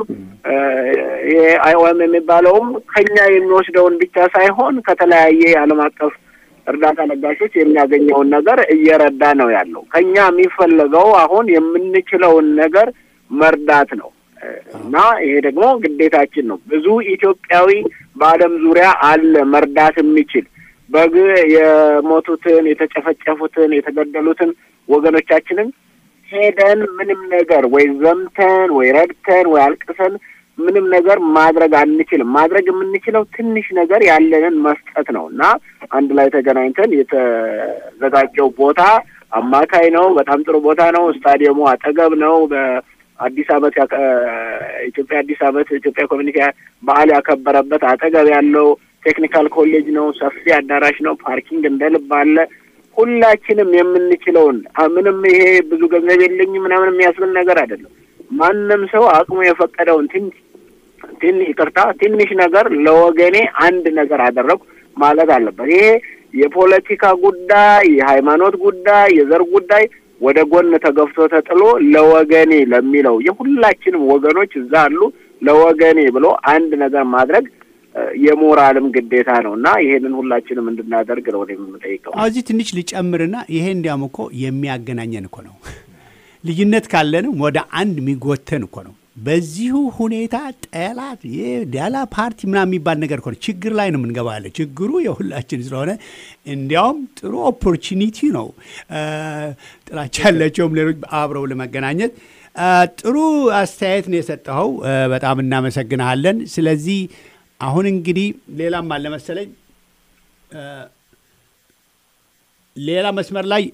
S8: ይሄ አይኦኤም የሚባለውም ከኛ የሚወስደውን ብቻ ሳይሆን ከተለያየ ዓለም አቀፍ እርዳታ ለጋሾች የሚያገኘውን ነገር እየረዳ ነው ያለው። ከኛ የሚፈልገው አሁን የምንችለውን ነገር መርዳት ነው። እና ይሄ ደግሞ ግዴታችን ነው። ብዙ ኢትዮጵያዊ በዓለም ዙሪያ አለ መርዳት የሚችል በግ የሞቱትን፣ የተጨፈጨፉትን፣ የተገደሉትን ወገኖቻችንን ሄደን ምንም ነገር ወይ ዘምተን ወይ ረድተን ወይ አልቅሰን ምንም ነገር ማድረግ አንችልም። ማድረግ የምንችለው ትንሽ ነገር ያለንን መስጠት ነው። እና አንድ ላይ ተገናኝተን የተዘጋጀው ቦታ አማካይ ነው። በጣም ጥሩ ቦታ ነው። ስታዲየሙ አጠገብ ነው። በአዲስ ዓመት ኢትዮጵያ አዲስ ዓመት ኢትዮጵያ ኮሚኒቲ በዓል ያከበረበት አጠገብ ያለው ቴክኒካል ኮሌጅ ነው። ሰፊ አዳራሽ ነው። ፓርኪንግ እንደልብ አለ። ሁላችንም የምንችለውን ምንም ይሄ ብዙ ገንዘብ የለኝም ምናምን የሚያስብል ነገር አይደለም። ማንም ሰው አቅሙ የፈቀደውን ትንሽ ትንሽ ይቅርታ ትንሽ ነገር ለወገኔ አንድ ነገር አደረኩ ማለት አለበት። ይሄ የፖለቲካ ጉዳይ፣ የሃይማኖት ጉዳይ፣ የዘር ጉዳይ ወደ ጎን ተገፍቶ ተጥሎ ለወገኔ ለሚለው የሁላችንም ወገኖች እዛ አሉ ለወገኔ ብሎ አንድ ነገር ማድረግ የሞራልም ግዴታ ነውና ይሄንን ሁላችንም እንድናደርግ ነው የምንጠይቀው።
S3: አዚ ትንሽ ልጨምርና ይሄ እንዲያም እኮ የሚያገናኘን እኮ ነው። ልዩነት ካለን ወደ አንድ የሚጎተን እኮ ነው። በዚሁ ሁኔታ ጠላት የዳላ ፓርቲ ምናምን የሚባል ነገር እኮ ችግር ላይ ነው የምንገባው ያለ። ችግሩ የሁላችን ስለሆነ እንዲያውም ጥሩ ኦፖርቹኒቲ ነው። ጥላቻ ያላቸውም ሌሎች አብረው ለመገናኘት ጥሩ አስተያየት ነው የሰጠኸው። በጣም እናመሰግናለን። ስለዚህ አሁን እንግዲህ ሌላም አለ መሰለኝ ሌላ መስመር ላይ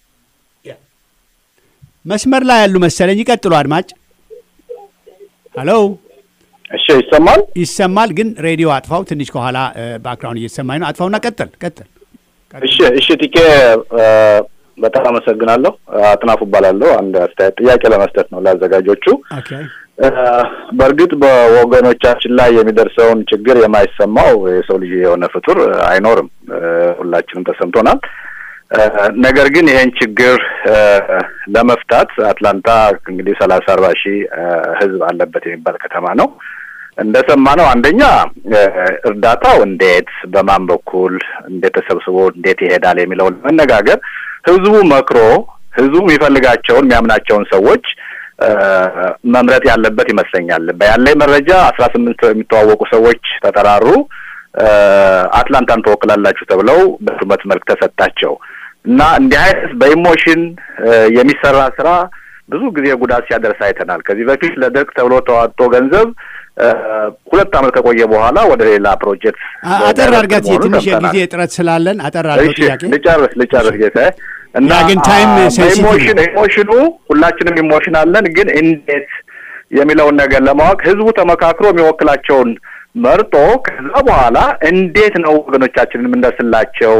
S3: መስመር ላይ ያሉ መሰለኝ። ይቀጥሉ አድማጭ። ሄሎ።
S9: እሺ፣ ይሰማል?
S3: ይሰማል፣ ግን ሬዲዮ አጥፋው። ትንሽ ከኋላ ባክግራውንድ እየተሰማኝ ነው። አጥፋውና ቀጥል ቀጥል።
S9: እሺ፣ እሺ። ቲኬ በጣም አመሰግናለሁ። አጥናፉ እባላለሁ። አንድ አስተያየት ጥያቄ ለመስጠት ነው ለአዘጋጆቹ።
S3: ኦኬ።
S9: በእርግጥ በወገኖቻችን ላይ የሚደርሰውን ችግር የማይሰማው የሰው ልጅ የሆነ ፍጡር አይኖርም። ሁላችንም ተሰምቶናል። ነገር ግን ይሄን ችግር ለመፍታት አትላንታ እንግዲህ ሰላሳ አርባ ሺህ ህዝብ አለበት የሚባል ከተማ ነው። እንደሰማነው አንደኛ እርዳታው እንዴት በማን በኩል እንዴት ተሰብስቦ እንዴት ይሄዳል የሚለውን መነጋገር ህዝቡ መክሮ ህዝቡ የሚፈልጋቸውን የሚያምናቸውን ሰዎች መምረጥ ያለበት ይመስለኛል። በያለኝ መረጃ አስራ ስምንት የሚተዋወቁ ሰዎች ተጠራሩ። አትላንታን ተወክላላችሁ ተብለው በሹመት መልክ ተሰጣቸው እና እንዲህ አይነት በኢሞሽን የሚሰራ ስራ ብዙ ጊዜ ጉዳት ሲያደርስ አይተናል። ከዚህ በፊት ለደርግ ተብሎ ተዋጥቶ ገንዘብ ሁለት አመት ከቆየ በኋላ ወደ ሌላ ፕሮጀክት
S3: አጠር አድርጋት ትንሽ የጊዜ እጥረት ስላለን አጠር አድርገው ጥያቄ
S9: ልጨርስ ልጨርስ ጌታ እና
S3: ግን ታይም
S9: ኢሞሽን ኢሞሽኑ ሁላችንም ኢሞሽን አለን። ግን እንዴት የሚለውን ነገር ለማወቅ ህዝቡ ተመካክሮ የሚወክላቸውን መርጦ ከዛ በኋላ እንዴት ነው ወገኖቻችንን እንደስላቸው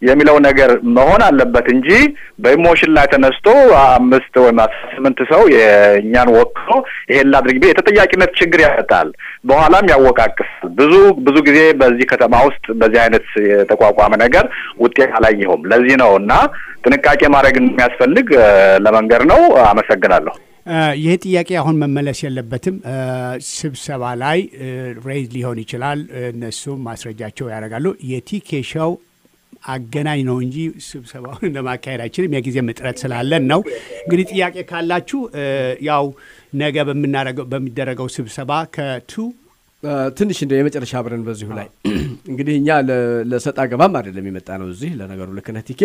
S9: የሚለው ነገር መሆን አለበት እንጂ በኢሞሽን ላይ ተነስቶ አምስት ወይ ስምንት ሰው የኛን ወክሎ ይሄን ላድርግ ቢል የተጠያቂነት ችግር ያመጣል፣ በኋላም ያወቃቅሳል። ብዙ ብዙ ጊዜ በዚህ ከተማ ውስጥ በዚህ አይነት የተቋቋመ ነገር ውጤት አላየሁም። ለዚህ ነውና ጥንቃቄ ማድረግ የሚያስፈልግ ለመንገር ነው። አመሰግናለሁ።
S1: ይህ ጥያቄ አሁን መመለስ የለበትም። ስብሰባ ላይ ሬይዝ ሊሆን ይችላል። እነሱም ማስረጃቸው ያደርጋሉ። የቲኬ ሾው አገናኝ ነው እንጂ ስብሰባውን ለማካሄድ አይችልም። የጊዜ እጥረት ስላለን ነው። እንግዲህ ጥያቄ ካላችሁ ያው ነገ በምናደርገው በሚደረገው ስብሰባ ከቱ
S5: ትንሽ እንደ የመጨረሻ አብረን በዚሁ ላይ እንግዲህ እኛ ለሰጣ ገባም አይደለም የመጣ ነው። እዚህ ለነገሩ ለከነቲኬ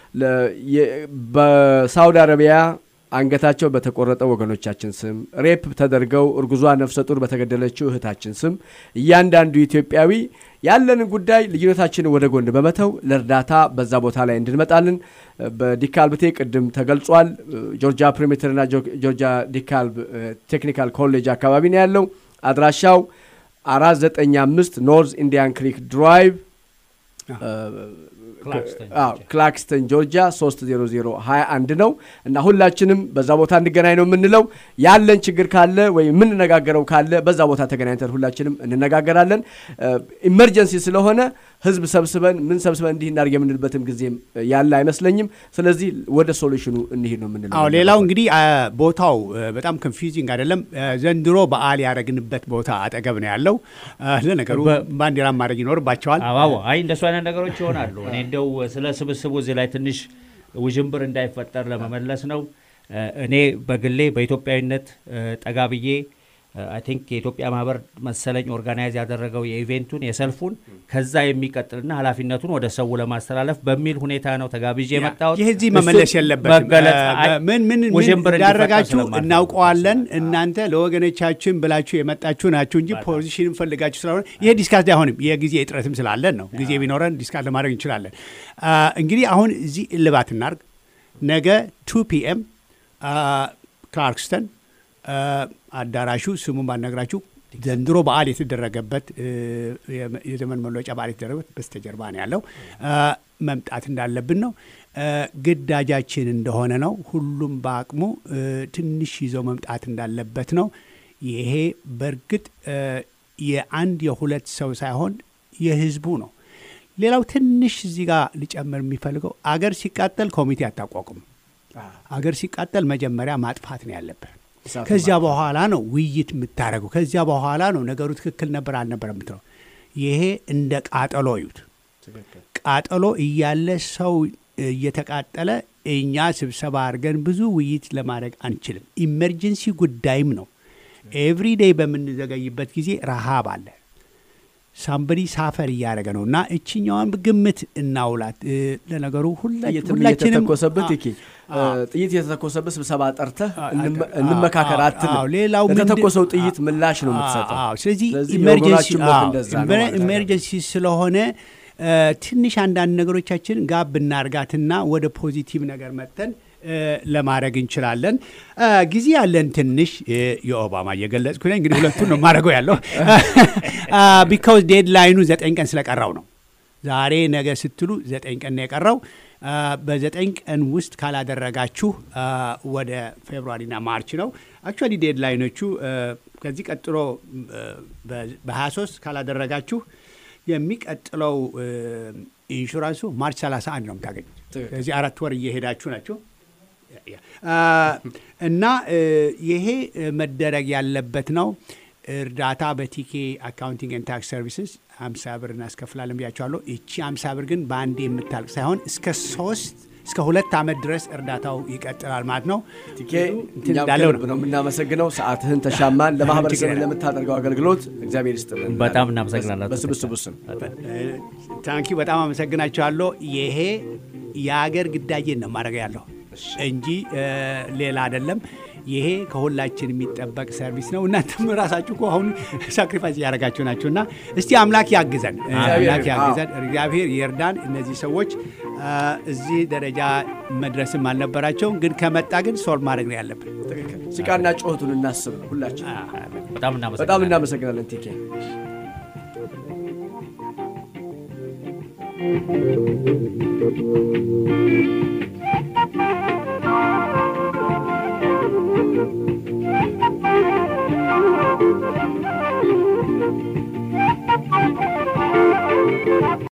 S5: በሳውዲ አረቢያ አንገታቸው በተቆረጠ ወገኖቻችን ስም ሬፕ ተደርገው እርጉዟ ነፍሰ ጡር በተገደለችው እህታችን ስም እያንዳንዱ ኢትዮጵያዊ ያለን ጉዳይ ልዩነታችንን ወደ ጎን በመተው ለርዳታ በዛ ቦታ ላይ እንድንመጣልን በዲካልብቴ ቅድም ተገልጿል። ጆርጂያ ፕሪሜተርና ጆርጂያ ዲካልብ ቴክኒካል ኮሌጅ አካባቢ ነው ያለው። አድራሻው አራት ዘጠኝ አምስት ኖርዝ ኢንዲያን ክሪክ ድራይቭ ክላክስተን ጆርጂያ ሶስት ዜሮ ዜሮ ሀያ አንድ ነው እና ሁላችንም በዛ ቦታ እንገናኝ ነው የምንለው። ያለን ችግር ካለ ወይ ምን ነጋገረው ካለ በዛ ቦታ ተገናኝተን ሁላችንም እንነጋገራለን። ኢመርጀንሲ ስለሆነ ህዝብ ሰብስበን ምን ሰብስበን እንዲህ እናርግ የምንልበትም ጊዜም ያለ አይመስለኝም። ስለዚህ ወደ ሶሉሽኑ እንሂድ ነው የምንለው።
S1: አዎ ሌላው እንግዲህ ቦታው በጣም ኮንፊውዚንግ አይደለም። ዘንድሮ በዓል ያረግንበት ቦታ አጠገብ ነው ያለው። ለነገሩ ባንዲራ ማድረግ ይኖርባቸዋል።
S6: አዎ አይ እንደሱ አይነት ነገሮች ይሆናሉ። እኔ እንደው ስለ ስብስቡ እዚህ ላይ ትንሽ ውዥንብር እንዳይፈጠር ለመመለስ ነው። እኔ በግሌ በኢትዮጵያዊነት ጠጋብዬ አይ ቲንክ የኢትዮጵያ ማህበር መሰለኝ ኦርጋናይዝ ያደረገው የኢቨንቱን የሰልፉን ከዛ የሚቀጥልና ኃላፊነቱን ወደ ሰው ለማስተላለፍ በሚል ሁኔታ ነው ተጋብዤ የመጣው።
S1: ይሄ እዚህ መመለስ የለበትም። ምን ምን ያደረጋችሁ እናውቀዋለን። እናንተ ለወገኖቻችን ብላችሁ የመጣችሁ ናችሁ እንጂ ፖዚሽን ፈልጋችሁ ስለሆነ ይሄ ዲስካስ አይሆንም። የጊዜ እጥረትም ስላለን ነው። ጊዜ ቢኖረን ዲስካስ ለማድረግ እንችላለን። እንግዲህ አሁን እዚህ እልባት እናርግ። ነገ ቱ ፒኤም ክላርክስተን አዳራሹ ስሙን ባነግራችሁ ዘንድሮ በዓል የተደረገበት የዘመን መለወጫ በዓል የተደረገበት በስተጀርባ ነው ያለው። መምጣት እንዳለብን ነው። ግዳጃችን እንደሆነ ነው። ሁሉም በአቅሙ ትንሽ ይዘው መምጣት እንዳለበት ነው። ይሄ በእርግጥ የአንድ የሁለት ሰው ሳይሆን የህዝቡ ነው። ሌላው ትንሽ እዚህ ጋር ሊጨምር የሚፈልገው አገር ሲቃጠል ኮሚቴ አታቋቁም። አገር ሲቃጠል መጀመሪያ ማጥፋት ነው ያለበት። ከዚያ በኋላ ነው ውይይት የምታደርገው። ከዚያ በኋላ ነው ነገሩ ትክክል ነበር አልነበረ የምትለው። ይሄ እንደ ቃጠሎ ይዩት። ቃጠሎ እያለ ሰው እየተቃጠለ እኛ ስብሰባ አድርገን ብዙ ውይይት ለማድረግ አንችልም። ኢመርጀንሲ ጉዳይም ነው። ኤቭሪ ዴይ በምንዘገይበት ጊዜ ረሃብ አለ። ሳምበዲ ሳፈር እያደረገ ነው እና እችኛዋን ግምት እናውላት። ለነገሩ ሁላችንም
S5: ተተኮሰበት ይኪ ጥይት የተተኮሰበት ስብሰባ ጠርተህ እንመካከር አትልም።
S1: ሌላው
S5: የተተኮሰው ጥይት ምላሽ ነው የምትሰጠው።
S1: ስለዚህ ኢመርጀንሲ ኢመርጀንሲ ስለሆነ ትንሽ አንዳንድ ነገሮቻችን ጋብ እናርጋትና ወደ ፖዚቲቭ ነገር መጥተን ለማድረግ እንችላለን። ጊዜ ያለን ትንሽ የኦባማ እየገለጽኩ ነኝ። እንግዲህ ሁለቱን ነው ማድረገው ያለው ቢካውዝ ዴድላይኑ ዘጠኝ ቀን ስለቀረው ነው። ዛሬ ነገ ስትሉ ዘጠኝ ቀን ነው የቀረው። በዘጠኝ ቀን ውስጥ ካላደረጋችሁ ወደ ፌብሩዋሪና ማርች ነው አክቹዋሊ ዴድላይኖቹ። ከዚህ ቀጥሎ በሀያ ሶስት ካላደረጋችሁ የሚቀጥለው ኢንሹራንሱ ማርች ሰላሳ አንድ ነው የምታገኙት። ስለዚህ አራት ወር እየሄዳችሁ ናቸው እና ይሄ መደረግ ያለበት ነው። እርዳታ በቲኬ አካውንቲንግ ኤንድ ታክስ ሰርቪስስ ሀምሳ ብር እናስከፍላለን ብያቸዋለሁ። እቺ ሀምሳ ብር ግን በአንዴ የምታልቅ ሳይሆን እስከ ሶስት እስከ ሁለት ዓመት ድረስ እርዳታው ይቀጥላል ማለት ነው።
S5: ቲኬ እንዳለው ነው የምናመሰግነው። ሰዓትህን ተሻማን ለማህበረሰብ ለምታደርገው አገልግሎት እግዚአብሔር ይስጥልን።
S6: በጣም እናመሰግናለን።
S5: በስብስቡ ስም
S1: ታንኪ በጣም አመሰግናቸዋለሁ። ይሄ የሀገር ግዳጄን ነው ማድረግ ያለው እንጂ ሌላ አይደለም። ይሄ ከሁላችን የሚጠበቅ ሰርቪስ ነው። እናንተም ራሳችሁ እኮ አሁን ሳክሪፋይስ ያደረጋችሁ ናችሁና እስቲ አምላክ ያግዘን፣ አምላክ ያግዘን፣ እግዚአብሔር ይርዳን። እነዚህ ሰዎች እዚህ ደረጃ መድረስም አልነበራቸውም፣ ግን ከመጣ ግን ሶልቭ ማድረግ ነው ያለብን።
S5: ትክክል። ሲቃና ጮህቱን እናስብ ሁላችን።
S6: በጣም እናመሰግናለን።
S5: በጣም እናመሰግናለን ቲኬ።
S2: Thank you.